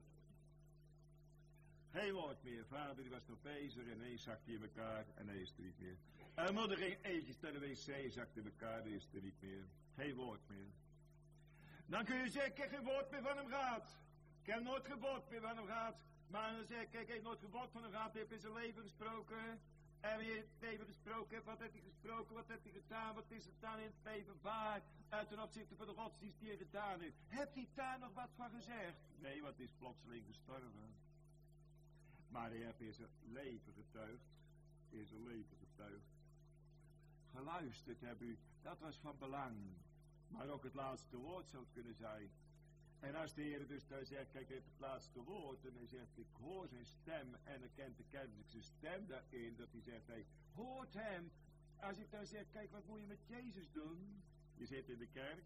Geen woord meer. Vader die was nog bezig en ineens zakte hij in elkaar en hij is er niet meer. En moeder ging eventjes naar de wc, zakte in elkaar en is er niet meer. Geen woord meer. Dan kun je zeggen, ik heb geen woord meer van hem gehad. Ik heb nooit geen woord meer van hem gehad. Maar dan zeg ik, kijk, hij heeft nooit gebod van hem gehad, hij heeft in zijn leven gesproken. En wie in het leven gesproken heeft, wat heeft hij gesproken, wat heeft hij gedaan, wat is het dan in het leven waar, uit ten opzichte van de godsdienst die hij gedaan heeft. Hebt hij daar nog wat van gezegd? Nee, want hij is plotseling gestorven. Maar hij heeft in zijn leven getuigd, in zijn leven getuigd. Geluisterd heb u, dat was van belang. Maar ook het laatste woord zou het kunnen zijn. En als de Heer dus daar zegt, kijk, hij heeft het laatste woord. En hij zegt, ik hoor zijn stem. En dan kent de kerk zijn stem daarin. Dat hij zegt, hij hoort hem. Als ik dan zeg, kijk, wat moet je met Jezus doen? Je zit in de kerk.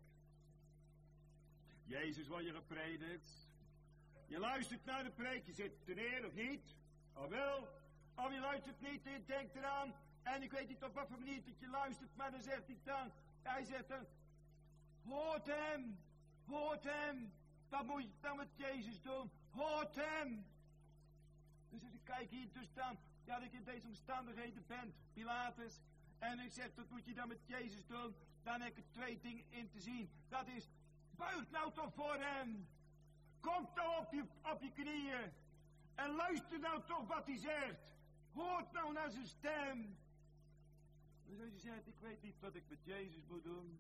Jezus wordt je gepredikt. Je luistert naar de preek. Je zit er neer of niet. Of wel. Of je luistert niet en je denkt eraan. En ik weet niet op wat voor manier dat je luistert. Maar dan zegt hij dan. Hij zegt dan. Hoort hem. Hoort hem. Wat moet je dan met Jezus doen? Hoort hem. Dus als ik kijk hier dus dan, ja, dat je in deze omstandigheden bent, Pilatus, En ik zeg, dat moet je dan met Jezus doen. Dan heb ik er twee dingen in te zien. Dat is, buig nou toch voor hem. Kom nou op je, op je knieën. En luister nou toch wat hij zegt. Hoort nou naar zijn stem. Dus als je zegt, ik weet niet wat ik met Jezus moet doen.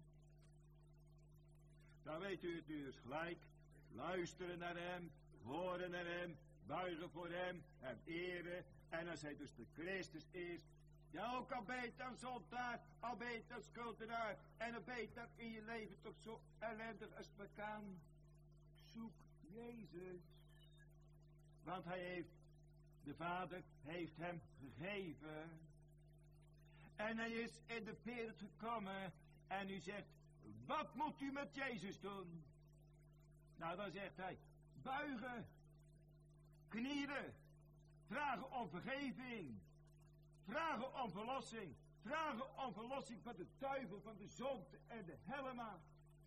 Dan weet u het dus gelijk. Luisteren naar hem. Horen naar hem. Buigen voor hem. Hem eren. En als hij dus de Christus is. Ja, ook al ben je dan zondaar. Al ben je dan schuldenaar. En al ben je dan in je leven toch zo ellendig als het maar kan. Zoek Jezus. Want hij heeft, de Vader heeft hem gegeven. En hij is in de wereld gekomen. En u zegt, wat moet u met Jezus doen? Nou, dan zegt hij, buigen. Knielen. Vragen om vergeving. Vragen om verlossing. Vragen om verlossing van de duivel, van de zonde en de helemaal.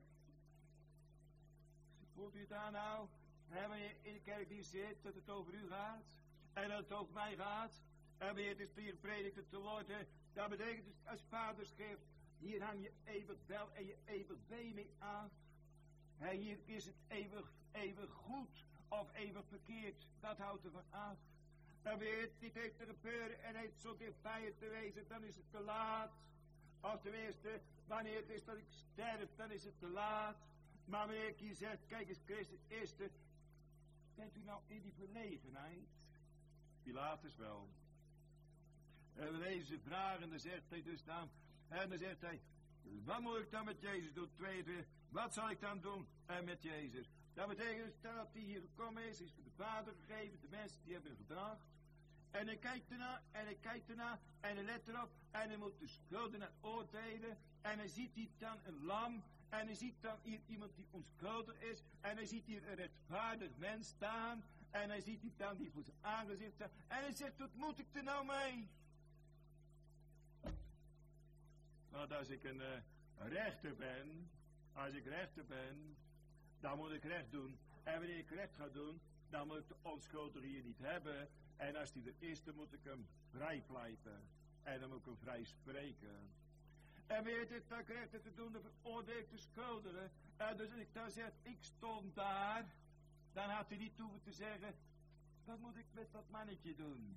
Voelt u het aan nou? En wanneer je in de kerk hier zit, dat het over u gaat. En dat het over mij gaat. En wanneer het is hier gepredikt te worden. Dat betekent dus als vader schrift. Hier hang je eeuwig wel en je eeuwig wee mee af. En hier is het eeuwig, eeuwig goed of eeuwig verkeerd. Dat houdt ervan af. En wanneer het niet heeft te gebeuren en heeft zo dichtbij het te wezen, dan is het te laat. Of tenminste, wanneer het is dat ik sterf, dan is het te laat. Maar wanneer ik hier zeg, kijk eens Christus is er. Bent u nou in die verlegenheid? Pilatus wel. En wanneer ze vragen, dan zegt hij dus dan, en dan zegt hij, wat moet ik dan met Jezus doen? Tweede, wat zal ik dan doen en met Jezus? Dat betekent dus dat hij hier gekomen is, is voor de Vader gegeven, de mensen die hebben hem gebracht. En hij kijkt ernaar, en hij kijkt ernaar, en hij let erop, en hij moet de schuldenaar oordelen, en hij ziet hier dan een lam, en hij ziet dan hier iemand die onschuldig is, en hij ziet hier een rechtvaardig mens staan, en hij ziet hier dan die voor zijn aangezicht staan, en hij zegt, wat moet ik er nou mee? Want als ik een uh, rechter ben, als ik rechter ben, dan moet ik recht doen. En wanneer ik recht ga doen, dan moet ik de onschuldige hier niet hebben. En als die er is, dan moet ik hem vrijpleiten. En dan moet ik hem vrij spreken. En weet je, dat ik recht heb te doen, dan veroordeel ik de schuldigen. En dus als ik dan zeg, ik stond daar, dan had hij niet hoeven te zeggen, wat moet ik met dat mannetje doen?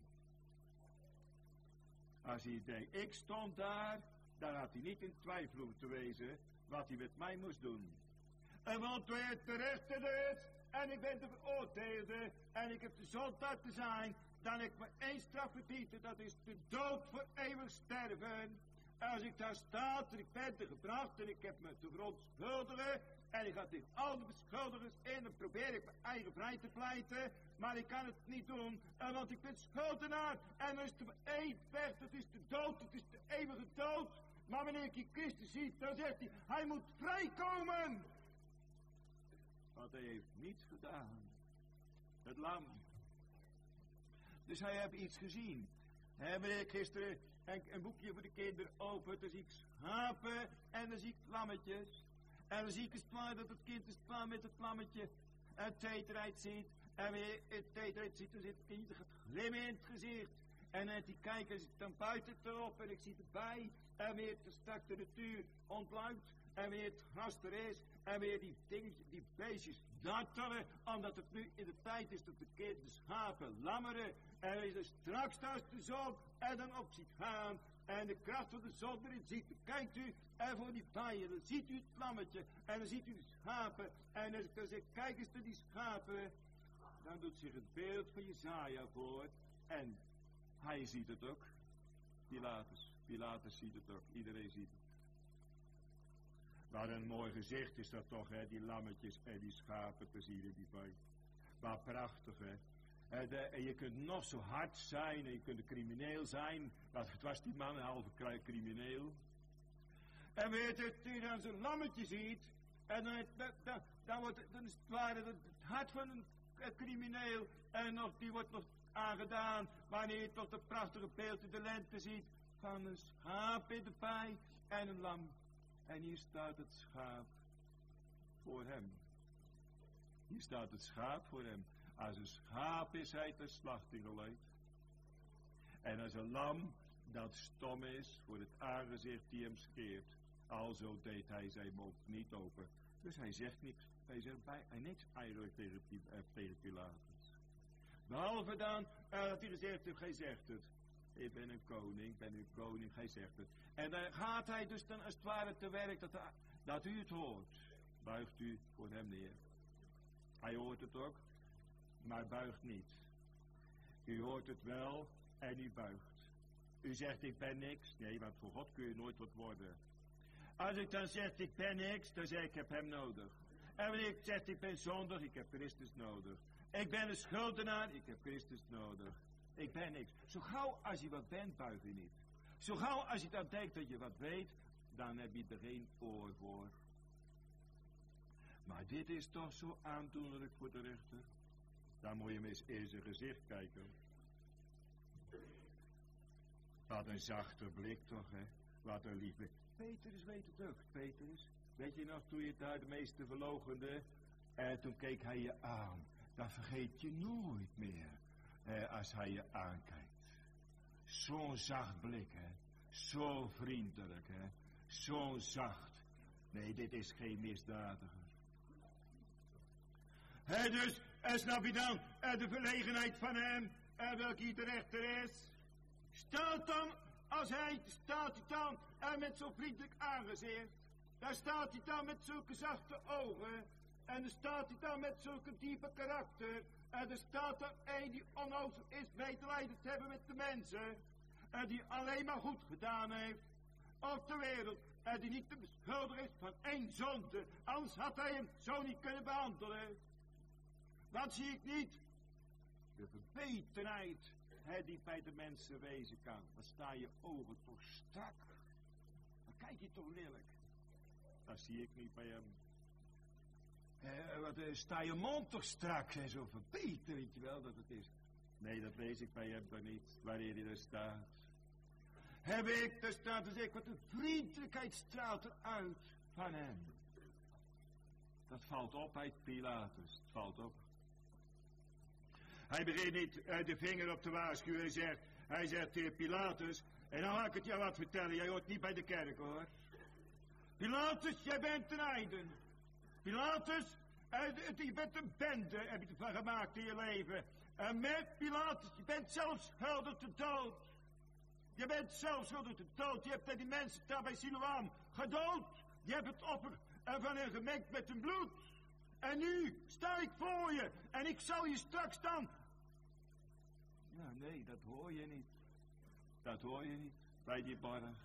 Als hij denkt, ik stond daar, dan had hij niet in twijfel hoeven te wezen wat hij met mij moest doen. En want wanneer de rechter is, en ik ben de veroordeelde, en ik heb de zondaar te zijn, dan heb ik maar één straf verdiend, dat is de dood voor eeuwig sterven. En als ik daar sta, en ik ben er gebracht, en ik heb me te verontschuldigen, en ik ga tegen al de beschuldigers in, dan probeer ik mijn eigen vrij te pleiten, maar ik kan het niet doen, en want ik ben schuldenaar, en dan is er maar één weg, dat is de dood, dat is de eeuwige dood. Maar wanneer ik die Christus zie, dan zegt hij, hij moet vrijkomen. Want hij heeft niets gedaan. Het lam. Dus hij heeft iets gezien. He, wanneer ik gisteren een, een boekje voor de kinderen open, dan zie ik schapen en dan zie ik lammetjes. En dan zie ik het plan dat het kind is plan met het lammetje een teterheid ziet. En wanneer het teterheid ziet, dan zit het kind het glimmen in het gezicht. En dan die kijker zit dan buiten erop en ik zie erbij. En weer te straks de natuur ontluikt. En weer het gras er is. En weer die dingetjes, die beestjes dartelen. Omdat het nu in de tijd is dat de kind de schapen lammeren. En weer straks thuis de zon en dan op ziet gaan. En de kracht van de zon erin ziet. Dan kijkt u en voor die paaien. Dan ziet u het lammetje. En dan ziet u de schapen. En als ik dan zeg, kijk eens naar die schapen. Dan doet zich het beeld van Jesaja voor. En hij ziet het ook. Pilatus. Pilatus ziet het ook. Iedereen ziet het. Wat een mooi gezicht is dat toch, hè? Die lammetjes en die schapen te zien in die pui. Maar prachtig, hè? En, de, en je kunt nog zo hard zijn en je kunt een crimineel zijn. Want het was die man een halve crimineel. En weet je, toen je dan zo'n lammetje ziet. En dan, dan, dan, dan, wordt, dan is het ware het hart van een, een crimineel. En nog, die wordt nog aangedaan. Wanneer je toch dat prachtige beeld in de lente ziet. Van een schaap in de pij en een lam. En hier staat het schaap voor hem. Hier staat het schaap voor hem. Als een schaap is hij ter slachting geleid. En als een lam dat stom is voor het aangezicht die hem scheert. Alzo deed hij zijn mond niet open. Dus hij zegt niks. Hij zegt bij, hij niks eigenlijk tegen, uh, tegen Pilatus. Behalve dan uh, dat hij gezegd heeft, gij zegt het. Ik ben een koning, ik ben een koning, gij zegt het. En dan gaat hij dus dan als het ware te werk dat, hij, dat u het hoort. Buigt u voor hem neer. Hij hoort het ook, maar buigt niet. U hoort het wel en u buigt. U zegt ik ben niks. Nee, want voor God kun je nooit wat worden. Als ik dan zeg ik ben niks, dan zeg ik ik heb hem nodig. En wanneer ik zeg ik ben zondig, ik heb Christus nodig. Ik ben een schuldenaar, ik heb Christus nodig. Ik ben niks. Zo gauw als je wat bent, buig je niet. Zo gauw als je dan denkt dat je wat weet, dan heb je er geen oor voor. Maar dit is toch zo aandoenlijk voor de rechter. Dan moet je eens in zijn gezicht kijken. Wat een zachte blik toch, hè. Wat een lief blik. Petrus weet het ook, Petrus. Weet je nog, toen je daar de meeste verloochende, en toen keek hij je aan. Dat vergeet je nooit meer, eh, als hij je aankijkt. Zo'n zacht blik, hè. Zo vriendelijk, hè. Zo zacht. Nee, dit is geen misdadiger. Hé, dus, en snap je dan eh, de verlegenheid van hem, en welke hier de rechter is? Staat dan, als hij, staat hij dan en met zo'n vriendelijk aangezicht. Daar staat hij dan met zulke zachte ogen. En dan staat hij dan met zulke diepe karakter. En er staat dan een die onnozel is medelijden te hebben met de mensen. En die alleen maar goed gedaan heeft op de wereld. En die niet te beschuldigen is van één zonde. Anders had hij hem zo niet kunnen behandelen. Wat zie ik niet? De verbetenheid. He, die bij de mensen wezen kan. Dan staan je ogen toch strak. Dan kijk je toch lelijk. Dat zie ik niet bij hem. Eh, wat, uh, sta je mond toch strak en zo verbeten, weet je wel dat het is. Nee, dat lees ik bij hem toch niet, wanneer hij er staat. Heb ik, daar staat dus ik, wat de vriendelijkheid straalt eruit van hem. Dat valt op bij Pilatus, het valt op. Hij begint niet uh, de vinger op te waarschuwen. Hij zegt, hij zegt tegen Pilatus, en dan ga ik het jou wat vertellen. Jij hoort niet bij de kerk, hoor. Pilatus, jij bent een heiden. Pilatus, uh, je bent een bende, heb je ervan gemaakt in je leven. En met Pilatus, je bent zelfs schuldig te dood. Je bent zelfs schuldig te dood. Je hebt die mensen daar bij Siloam gedood. Je hebt het offer uh, van hen gemengd met hun bloed. En nu sta ik voor je. En ik zal je straks dan... Ja, nee, dat hoor je niet. Dat hoor je niet bij die borg.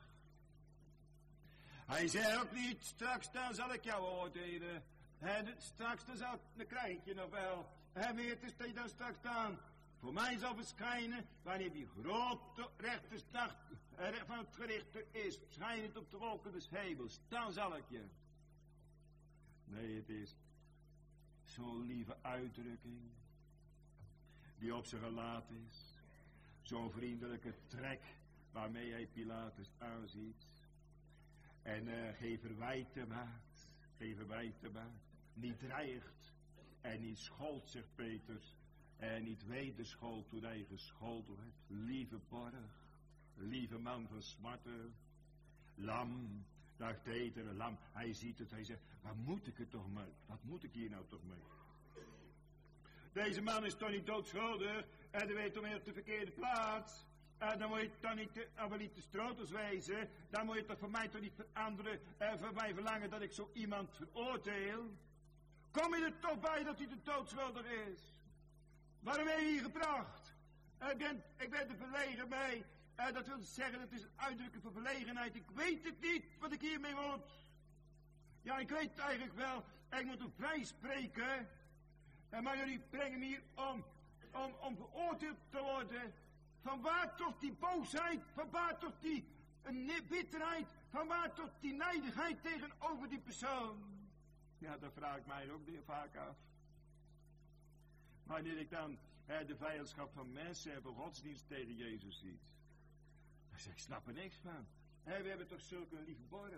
Hij zei ook niet, straks dan zal ik jou oordelen. En straks dan zal, dan krijg ik je nog wel. En weet is dat je dan straks dan voor mij zal verschijnen, wanneer die grote rechtersdag van het gericht er is, schijnend op de wolken des hemels. Dan zal ik je. Nee, het is zo'n lieve uitdrukking die op zijn gelaat is. Zo'n vriendelijke trek waarmee hij Pilatus aanziet. En uh, geen verwijten maakt. Geen verwijten maakt. Niet dreigt. En niet schold, zegt Petrus. En niet wederschoolt toen hij gescholden werd. Lieve borg. Lieve man van smarten. Lam. Dacht Peter, lam. Hij ziet het. Hij zegt, waar moet ik het toch mee? Wat moet ik hier nou toch mee? Deze man is toch niet doodschuldig. En hij weet toch meer op de verkeerde plaats. En dan moet je dan niet, uh, niet de stroters wezen. Dan moet je toch voor mij toch niet veranderen. En voor mij verlangen dat ik zo iemand veroordeel. Kom je er toch bij dat hij de doodschuldig is? Waarom ben je hier gebracht? Ik ben, ik ben er verlegen mee. Uh, dat wil zeggen, dat is een uitdrukking van verlegenheid. Ik weet het niet wat ik hiermee moet. Ja, ik weet het eigenlijk wel. Ik moet hem vrij spreken. En maar jullie brengen me hier om, om, om veroordeeld te worden. Van waar toch die boosheid? Van waar toch die uh, bitterheid? Van waar toch die nijdigheid tegenover die persoon? Ja, dat vraag ik mij ook weer vaak af. Wanneer ik dan uh, de vijandschap van mensen en van godsdienst tegen Jezus zie. Dan zeg ik, ik snap er niks van. Hey, we hebben toch zulke lieve borg.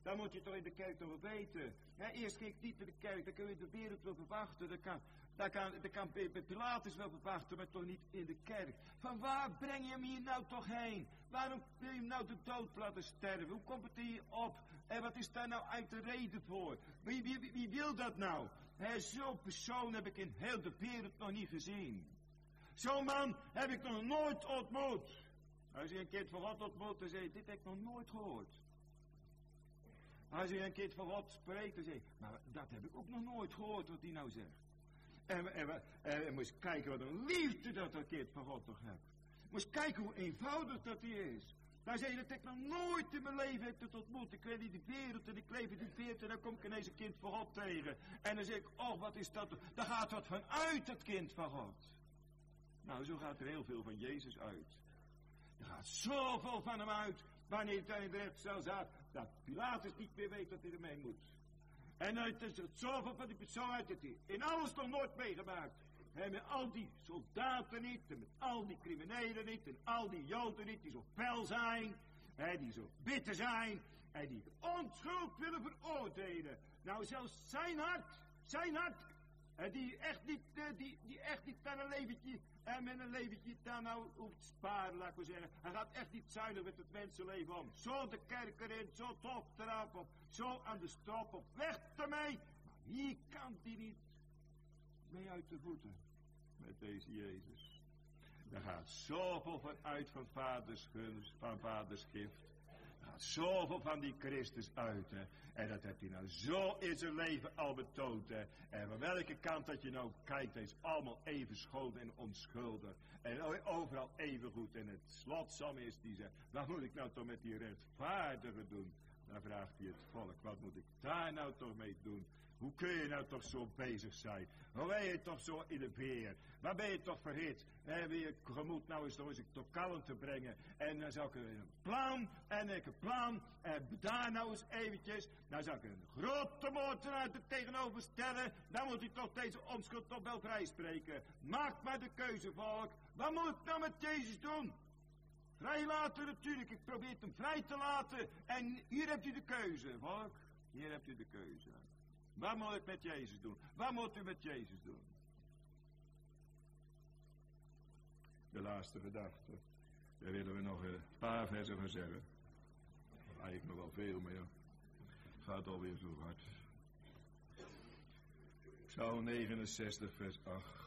dan moet je toch in de kerk toch wel weten. Ja, eerst ging ik niet naar de kerk, dan kun je de wereld wel verwachten. Dan kan, dan kan, dan kan Pilatus wel verwachten, maar toch niet in de kerk. Van waar breng je hem hier nou toch heen? Waarom wil je hem nou de dood laten sterven? Hoe komt het hier op? En wat is daar nou uit de reden voor? Wie, wie, wie, wie wil dat nou? Zo'n persoon heb ik in heel de wereld nog niet gezien. Zo'n man heb ik nog nooit ontmoet. Als je een kind van God ontmoet, dan zeg je, dit heb ik nog nooit gehoord. Als je een kind van God spreekt, dan zeg je, maar dat heb ik ook nog nooit gehoord wat hij nou zegt. En, en, en, en moest kijken wat een liefde dat dat kind van God toch hebt. Moest kijken hoe eenvoudig dat hij is. Dan zeg je, dat ik nog nooit in mijn leven heb het ontmoet. Ik weet niet de wereld en ik leef in die wereld en dan kom ik ineens een kind van God tegen. En dan zeg ik, oh wat is dat? Daar gaat wat van uit, het kind van God. Nou, zo gaat er heel veel van Jezus uit. Er gaat zoveel van hem uit, wanneer hij in de rechtszaal zat, dat Pilatus niet meer weet dat hij ermee moet. En dan is er zoveel van die persoon uit dat hij in alles nog nooit meegemaakt. En met al die soldaten niet, en met al die criminelen niet, en al die Joden niet, die zo fel zijn, en die zo bitter zijn, en die onschuld willen veroordelen. Nou, zelfs zijn hart, zijn hart, en die echt niet, die, die echt niet aan een leventje, en met een leventje daar nou hoeft sparen, laat ik maar zeggen. Hij gaat echt niet zuinig met het mensenleven om. Zo de kerk erin, zo top eraf op, zo aan de strop op, weg ermee. Maar hier kan die niet mee uit de voeten met deze Jezus. Er gaat zoveel van uit van vaders gunst, van vaders gift. Er gaat zoveel van die Christus uit. Hè. En dat heeft hij nou zo in zijn leven al betoond. Hè. En van welke kant dat je nou kijkt, hij is allemaal even schoon en onschuldig. En overal even goed. En het slotsom is die zegt, wat moet ik nou toch met die rechtvaardigen doen? Dan vraagt hij het volk, wat moet ik daar nou toch mee doen? Hoe kun je nou toch zo bezig zijn? Hoe ben je toch zo in de weer? Waar ben je toch verhit? En wil je gemoed nou eens toch eens tot kalm te brengen? En dan zou ik een plan, en ik een plan, en daar nou eens eventjes. Dan zou ik een grote moordenaar er tegenover stellen. Dan moet hij toch deze onschuld toch wel vrijspreken. Maak maar de keuze, volk. Wat moet ik nou met Jezus doen? Vrijlaten natuurlijk, ik probeer hem vrij te laten. En hier hebt u de keuze, volk. Hier hebt u de keuze. Wat moet ik met Jezus doen? Wat moet u met Jezus doen? De laatste gedachte. Daar willen we nog een paar versen van zeggen. Eigenlijk nog wel veel, maar ja. Het gaat alweer zo hard. Psalm negenenzestig, vers acht.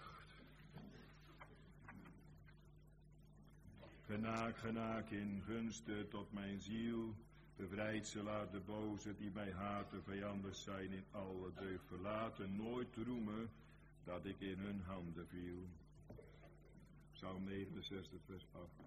Genaak, genaak in gunsten tot mijn ziel. Bevrijd ze laat de boze die mij haten vijandig zijn in alle deugd verlaten. Nooit roemen dat ik in hun handen viel. Psalm negenenzestig, vers acht.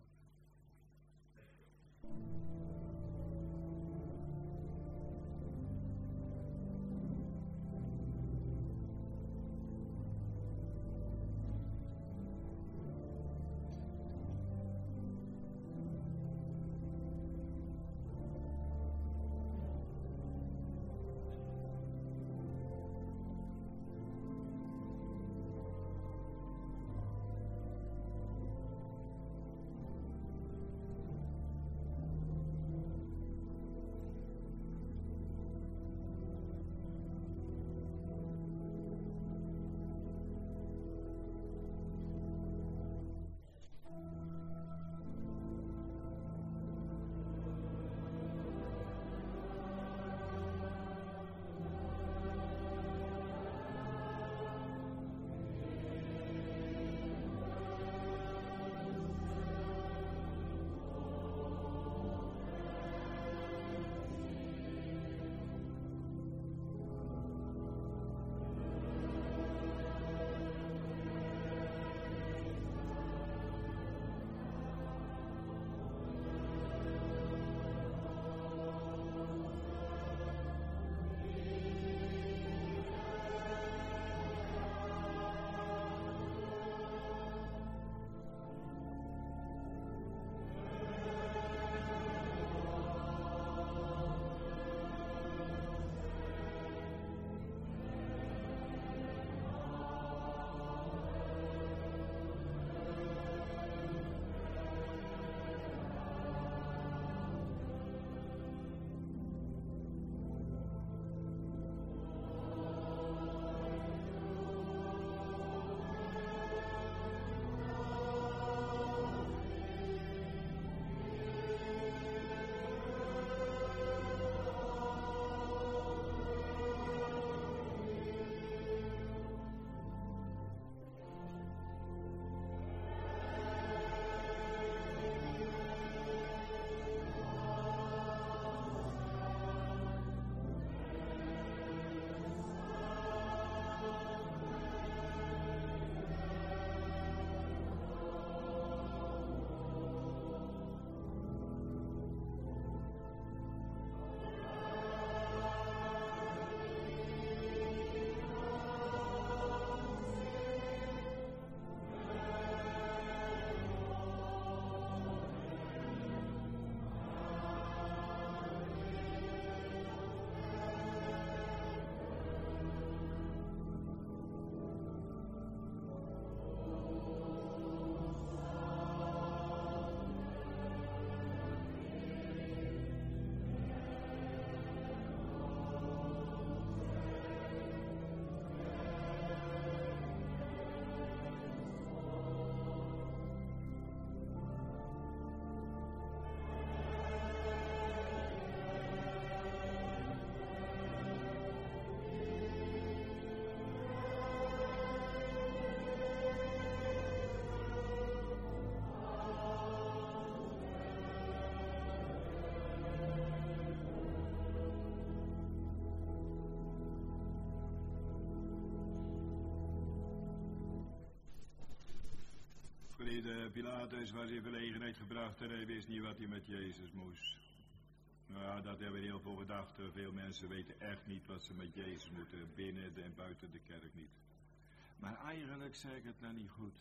De Pilatus was in verlegenheid gebracht en hij wist niet wat hij met Jezus moest. Nou, dat hebben we heel veel gedacht. Veel mensen weten echt niet wat ze met Jezus moeten, binnen en buiten de kerk niet. Maar eigenlijk zeg ik het nou niet goed.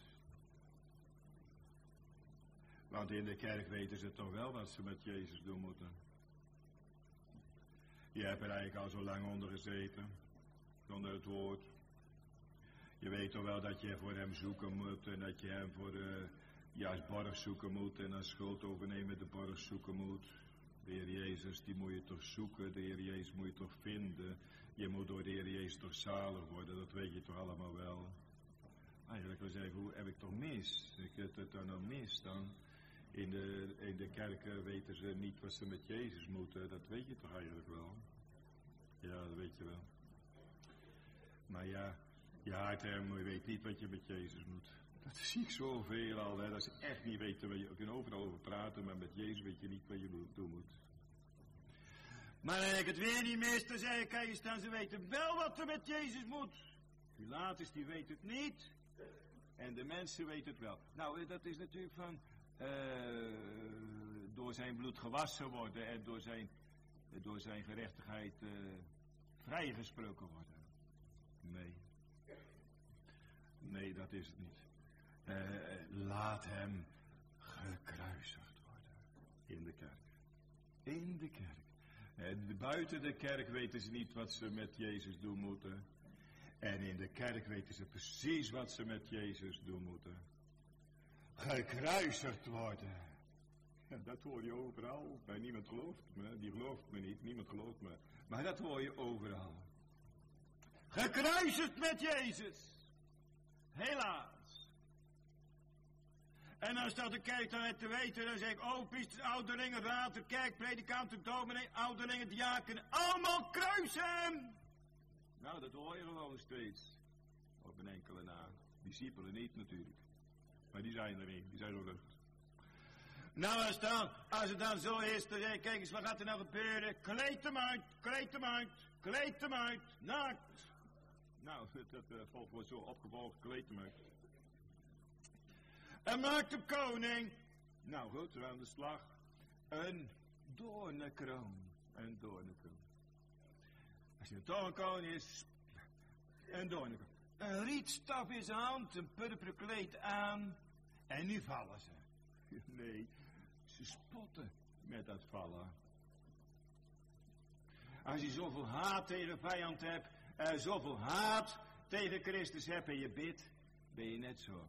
Want in de kerk weten ze toch wel wat ze met Jezus doen moeten. Je hebt er eigenlijk al zo lang onder gezeten, onder het woord. Je weet toch wel dat je voor hem zoeken moet en dat je hem voor de juist borg zoeken moet en als schuld overnemen de borg zoeken moet. De Heer Jezus, die moet je toch zoeken, de Heer Jezus moet je toch vinden. Je moet door de Heer Jezus toch zalig worden, dat weet je toch allemaal wel. Eigenlijk wil ik zeggen, hoe heb ik toch mis? Ik heb het dan nou mis dan. In de, in de kerken weten ze niet wat ze met Jezus moeten, dat weet je toch eigenlijk wel. Ja, dat weet je wel. Maar ja, je hart hem, je weet niet wat je met Jezus moet. Dat zie ik zoveel al, hè, dat ze echt niet weten wat je, je kunt overal over praten, maar met Jezus weet je niet wat je doen moet. Maar als ik het weer niet mis, dan zeg ik, kijk eens dan, ze weten wel wat er met Jezus moet. Pilatus die weet het niet, en de mensen weten het wel. Nou, dat is natuurlijk van, uh, door zijn bloed gewassen worden en door zijn, door zijn gerechtigheid uh, vrijgesproken worden. Nee. Nee, dat is het niet. Uh, laat hem gekruisigd worden. In de kerk. In de kerk. En buiten de kerk weten ze niet wat ze met Jezus doen moeten. En in de kerk weten ze precies wat ze met Jezus doen moeten. Gekruisigd worden. Ja, dat hoor je overal. Maar niemand gelooft me. Die gelooft me niet. Niemand gelooft me. Maar dat hoor je overal. Gekruisigd met Jezus. Helaas. En als dat de kerk dan heeft te weten, dan zeg ik, oh, priesters, ouderlingen, raad, de kerk, predikanten, dominee, ouderlingen, diakenen, allemaal kruisen! Nou, dat hoor je gewoon steeds. Op een enkele na. Discipelen niet natuurlijk. Maar die zijn er niet, die zijn er lucht. Nou, als, dan, als het dan zo is, dan zeg ik, kijk eens, wat gaat er nou gebeuren? Kleed hem uit, kleed hem uit, kleed hem uit, naakt. Nou, dat uh, volk wordt zo opgevolgd, kleed hem uit. En maakt de koning, nou goed, we aan de slag, een doornenkroon. Een doornenkroon. Als je een doornenkroon is, een doornenkroon. Een rietstaf in zijn hand, een purperen kleed aan, en nu vallen ze. Nee, ze spotten met dat vallen. Als je zoveel haat tegen vijand hebt, uh, zoveel haat tegen Christus hebt en je bidt, ben je net zo.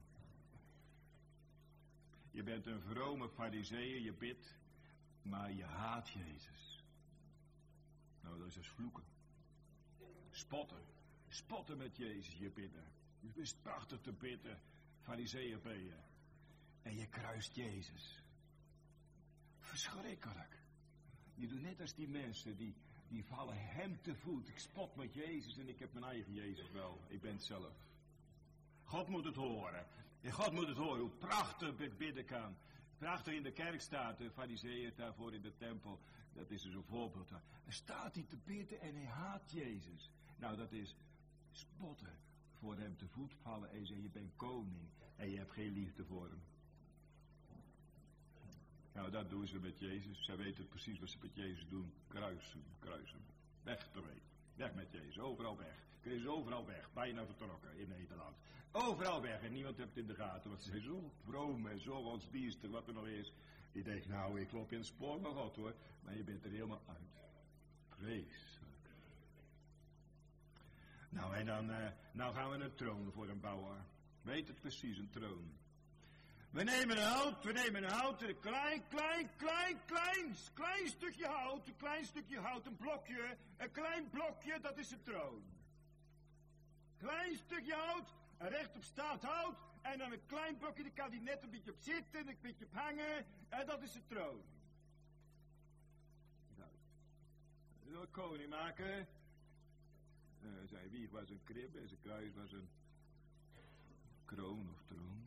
Je bent een vrome farizeeër, je bidt, maar je haat Jezus. Nou, dat is als vloeken. Spotten. Spotten met Jezus, je bidden. Je bent prachtig te bidden, farizeeër ben je. En je kruist Jezus. Verschrikkelijk. Je doet net als die mensen, die, die vallen hem te voet. Ik spot met Jezus en ik heb mijn eigen Jezus wel. Ik ben het zelf. God moet het horen. En God moet het horen, hoe prachtig ik bidden kan. Prachtig in de kerk staat, de farizeeër daarvoor in de tempel. Dat is dus een voorbeeld. Er staat hij te bidden en hij haat Jezus. Nou, dat is spotten. Voor hem te voet vallen en zeggen, je bent koning. En je hebt geen liefde voor hem. Nou, dat doen ze met Jezus. Zij weten precies wat ze met Jezus doen. Kruisen, kruisen. Weg ermee. Weg met Jezus, overal weg. Christus is overal weg, bijna vertrokken in Nederland. Overal weg en niemand heeft het in de gaten, want ze zijn zo vroom en zo godsdienstig wat er nog is. Die denkt, nou, ik loop in het spoor van God hoor, maar je bent er helemaal uit. Vreselijk. Nou, en dan uh, nou gaan we een troon voor hem bouwen. Weet het precies, een troon. We nemen een hout, we nemen een hout, een klein, klein, klein, klein, klein stukje hout, een klein stukje hout, een blokje, een klein blokje, dat is de troon. Klein stukje hout, een rechtop staand hout, en dan een klein blokje, daar kan hij net een beetje op zitten, een beetje op hangen, en dat is de troon. Nou, dat wil een koning maken. Uh, zijn wieg was een krib en zijn kruis was een kroon of troon.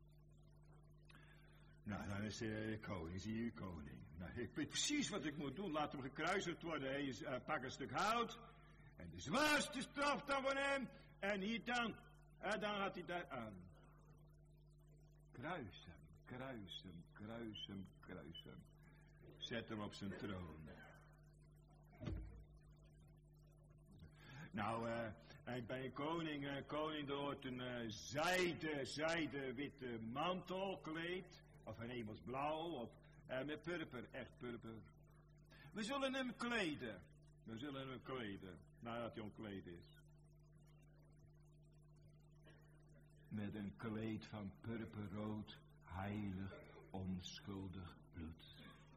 Nou, dan is de koning, zie je koning. Nou, ik weet precies wat ik moet doen. Laat hem gekruisigd worden. Hij is, uh, pak een stuk hout. En de zwaarste straf dan van hem. En hier dan. En dan had hij daar aan. Kruis hem, kruis hem, kruis hem, kruis hem. Zet hem op zijn troon. Nou, uh, en bij een koning, uh, koning er hoort een uh, zijde, zijde witte mantelkleed. Of een hemelsblauw, of uh, met purper, echt purper. We zullen hem kleden. We zullen hem kleden, nadat hij ontkleed is. Met een kleed van purperrood, heilig, onschuldig bloed.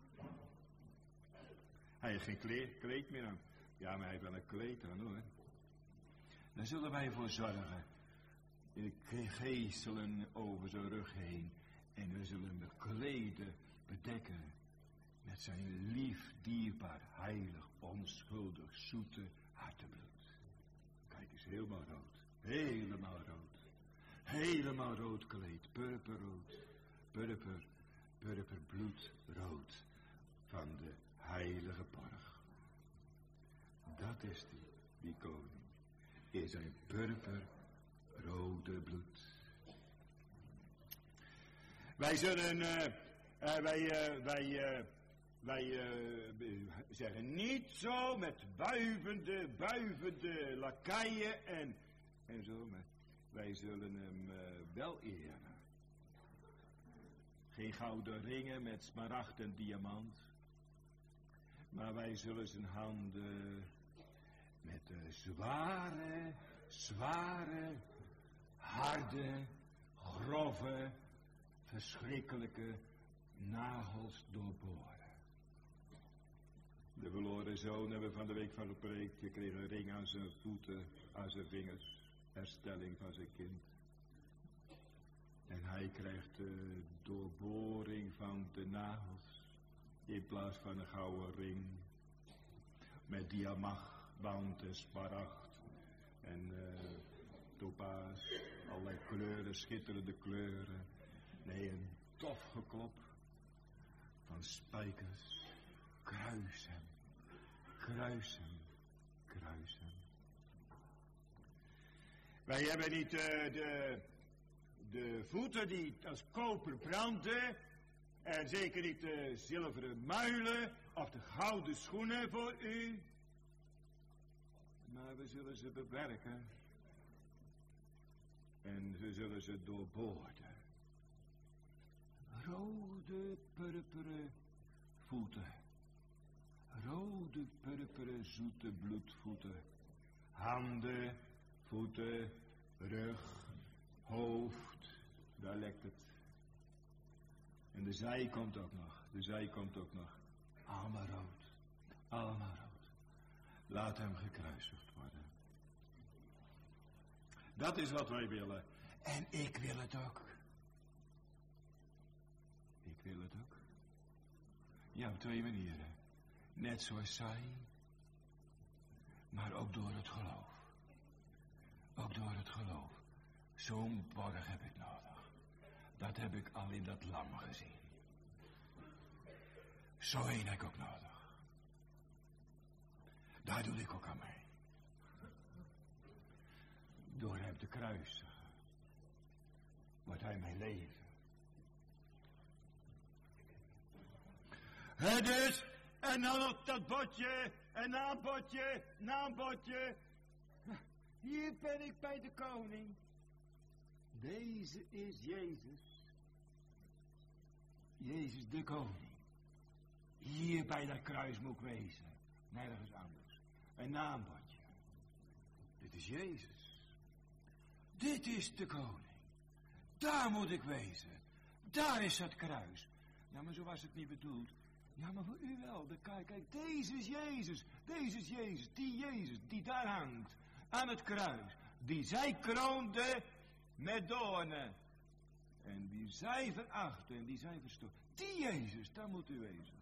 Hij heeft geen kleed, kleed meer aan. Ja, maar hij heeft wel een kleed aan, hoor. Daar zullen wij voor zorgen. Geestelen over zijn rug heen. En we zullen hem bekleden, bedekken. Met zijn lief, dierbaar, heilig, onschuldig, zoete hartebloed. Kijk eens, helemaal rood. Helemaal rood. Helemaal rood kleed. Purperrood. Purper, purper, bloed, rood. Van de heilige borg. Dat is die, die koning. In zijn purperrode bloed. Wij zullen, uh, uh, wij, uh, wij, uh, wij uh, zeggen niet zo met buivende, buivende lakeien en, en zo, maar wij zullen hem uh, wel eren. Geen gouden ringen met smaragd en diamant, maar wij zullen zijn handen met de zware, zware, harde, grove, verschrikkelijke nagels doorboren. De verloren zoon hebben we van de week van gepreekt. Je kreeg een ring aan zijn voeten, aan zijn vingers. Herstelling van zijn kind. En hij krijgt de doorboring van de nagels. In plaats van een gouden ring. Met diamant, band en smaragd. En uh, topaas. Allerlei kleuren, schitterende kleuren. Nee, een tof geklop van spijkers. Kruis hem, kruis hem, kruis hem. Wij hebben niet uh, de, de voeten die als koper branden. En zeker niet de zilveren muilen of de gouden schoenen voor u. Maar we zullen ze bewerken. En we zullen ze doorboorden. Rode, purperen voeten. Rode, purperen, zoete bloedvoeten. Handen, voeten, rug, hoofd. Daar lekt het. En de zij komt ook nog. De zij komt ook nog. Allemaal rood. Allemaal rood. Laat hem gekruisigd worden. Dat is wat wij willen. En ik wil het ook. Ik wil het ook. Ja, op twee manieren. Net zoals zij. Maar ook door het geloof. Ook door het geloof. Zo'n borg heb ik nodig. Dat heb ik al in dat lam gezien. Zo een heb ik ook nodig. Daar doe ik ook aan mee. Door hem te kruisen. Wordt hij mijn leven. He dus, en dan op dat bordje, en na een bordje, na een bordje. Hier ben ik bij de koning. Deze is Jezus. Jezus de koning. Hier bij dat kruis moet ik wezen. Nergens anders. Een naambordje. Dit is Jezus. Dit is de koning. Daar moet ik wezen. Daar is dat kruis. Ja, maar zo was het niet bedoeld. Ja, maar voor u wel. Kijk, kijk, deze is Jezus. Deze is Jezus. Die Jezus, die daar hangt. Aan het kruis. Die zij kroonde met doornen. En die zij veracht en die zij verstoort. Die Jezus, daar moet u wezen.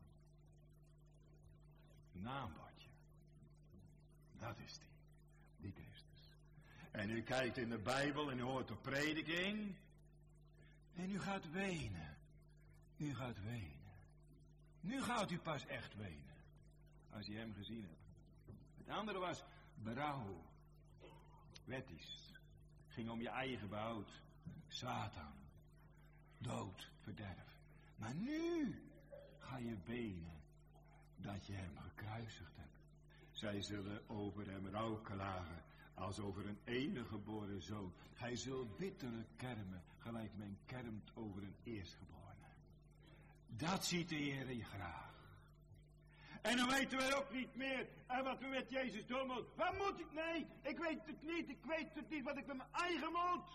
Naambordje. Dat is die. Die Christus. En u kijkt in de Bijbel en u hoort de prediking. En u gaat wenen. U gaat wenen. Nu gaat u pas echt wenen. Als je hem gezien hebt. Het andere was berouw. Wettisch. Ging om je eigen behoud. Satan. dood, verderf. Maar nu ga je benen dat je hem gekruisigd hebt. Zij zullen over hem rouw klagen als over een enige geboren zoon. Hij zult bitterlijk kermen, gelijk men kermt over een eerstgeborene. Dat ziet de Heer je graag. En dan weten wij ook niet meer en wat we met Jezus doen moeten. Wat moet ik? Nee, ik weet het niet. Ik weet het niet wat ik met mijn eigen moet.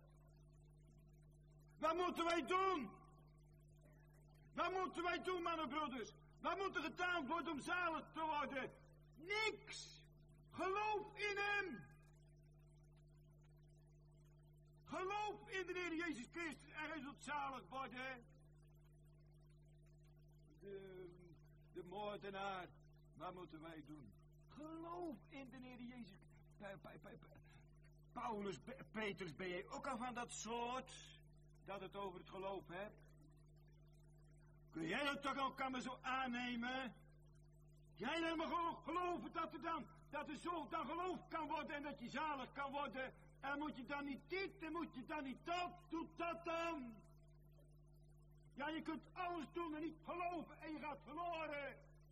Wat moeten wij doen? Wat moeten wij doen, mannen en broeders? Wat moet er gedaan worden om zalig te worden? Niks. Geloof in hem. Geloof in de Heer Jezus Christus en hij zult zalig worden. De, de moordenaar, wat moeten wij doen? Geloof in de Heer Jezus. Pa, pa, pa, pa. Paulus, Petrus, ben jij ook al van dat soort dat het over het geloof hebt? Kun jij dat toch ook allemaal zo aannemen? Jij helemaal gewoon geloven dat er dan, dat er zo dan geloof kan worden en dat je zalig kan worden. En moet je dan niet dit en moet je dan niet dat, doe dat dan. Ja, je kunt alles doen en niet geloven en je gaat verloren.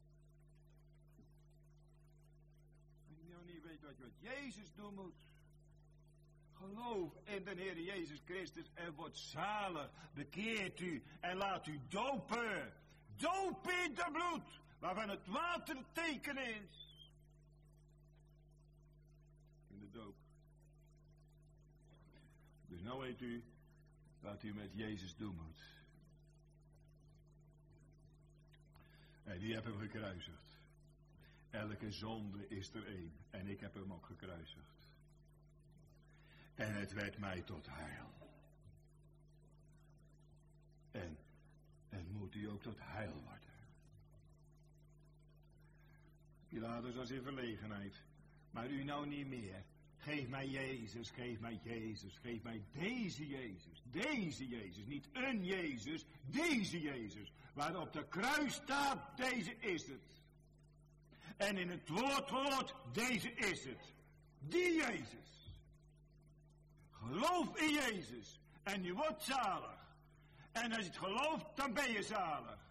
Als je nou niet weet wat je met Jezus doen moet. Geloof in de Heer Jezus Christus en wordt zalig. Bekeert u en laat u dopen. Dopen in het bloed, waarvan het water het teken is. In de doop. Dus nou weet u wat u met Jezus doen moet. En die heb hem gekruisigd. Elke zonde is er één. En ik heb hem ook gekruisigd. En het werd mij tot heil. En het moet u ook tot heil worden. Pilatus was in verlegenheid. Maar u nou niet meer. Geef mij Jezus, geef mij Jezus, geef mij deze Jezus. Deze Jezus, niet een Jezus, deze Jezus. Waar op de kruis staat, deze is het. En in het woord hoort, deze is het. Die Jezus. Geloof in Jezus en je wordt zalig. En als je het gelooft, dan ben je zalig.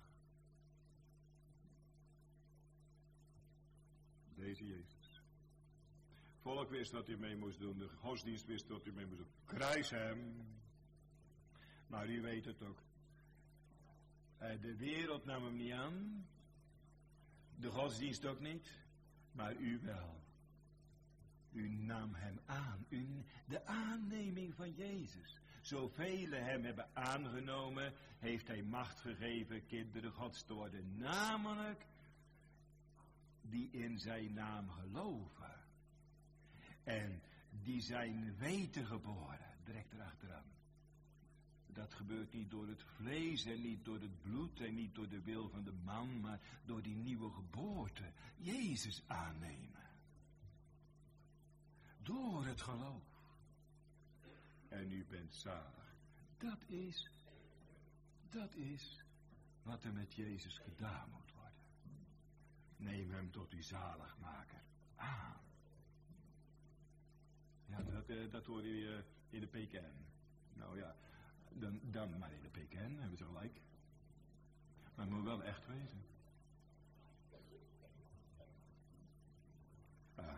Deze Jezus. Het volk wist wat hij mee moest doen. De godsdienst wist wat hij mee moest doen. Kruis hem. Maar u weet het ook. De wereld nam hem niet aan. De godsdienst ook niet. Maar u wel. U nam hem aan. U, de aanneming van Jezus. Zoveel hem hebben aangenomen, heeft hij macht gegeven kinderen Gods te worden. Namelijk die in zijn naam geloven. En die zijn weten geboren. Direct erachteraan. Dat gebeurt niet door het vlees en niet door het bloed en niet door de wil van de man, maar door die nieuwe geboorte. Jezus aannemen. Door het geloof. En u bent zalig. Dat is, dat is wat er met Jezus gedaan moet worden. Neem hem tot uw zaligmaker aan. Ja, dat, dat hoor je in de P K N. Nou ja, dan, dan maar in de P K N hebben ze gelijk. Maar het moet wel echt wezen. Ah.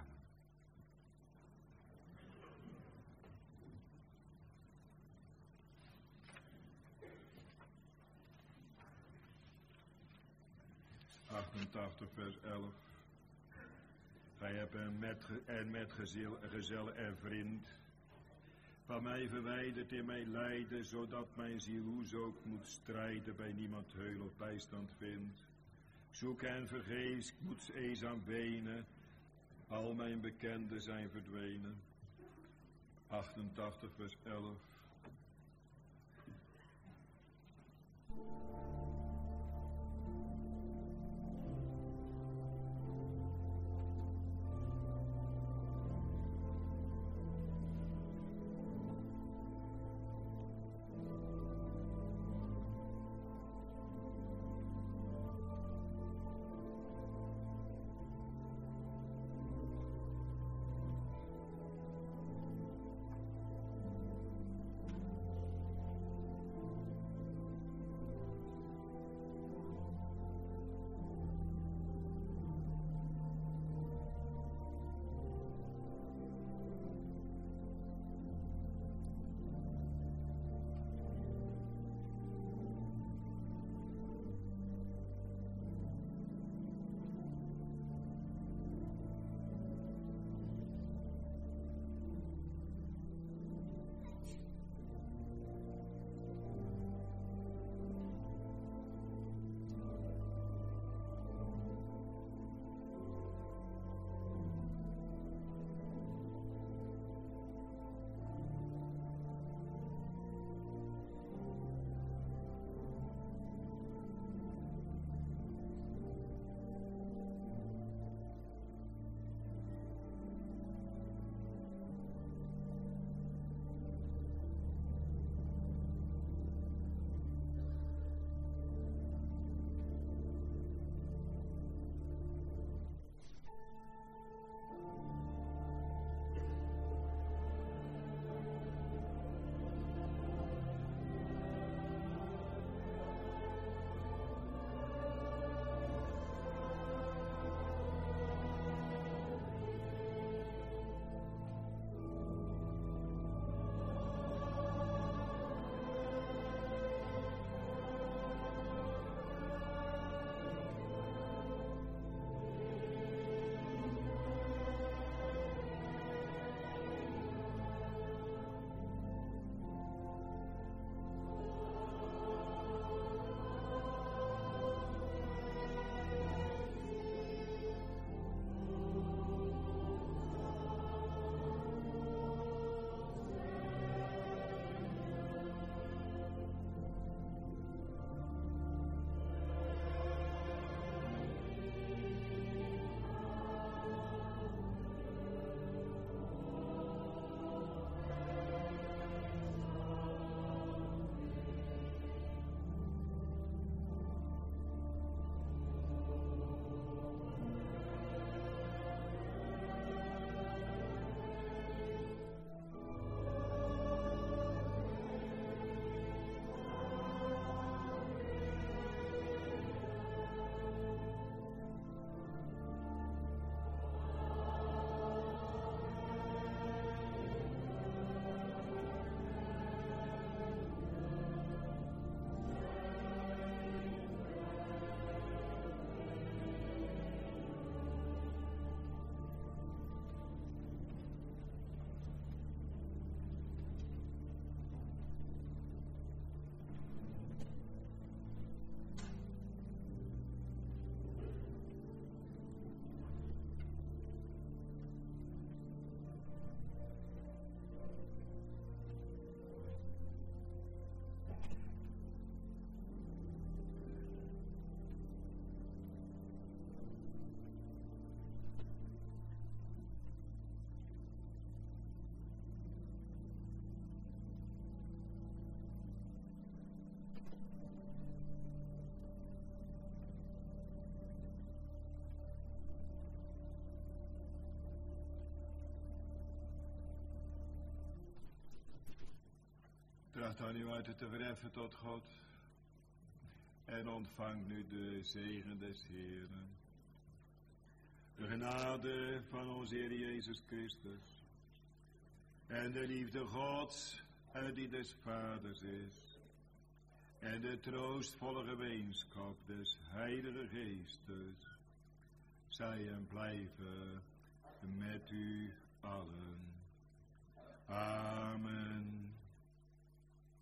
achtentachtig vers elf. Gij hebt een met, en met gezel, gezel en vriend van mij verwijderd in mijn lijden, zodat mijn ziel hoes ook moet strijden, bij niemand heul of bijstand vindt. Zoek en vergeefs, moet eenzaam wenen, al mijn bekenden zijn verdwenen. achtentachtig vers elf. Vraag dan uw harten te verheffen tot God. En ontvang nu de zegen des Heeren. De genade van onze Heer Jezus Christus. En de liefde Gods en die des Vaders is. En de troostvolle gemeenschap des Heilige Geestes. Zij en blijven met u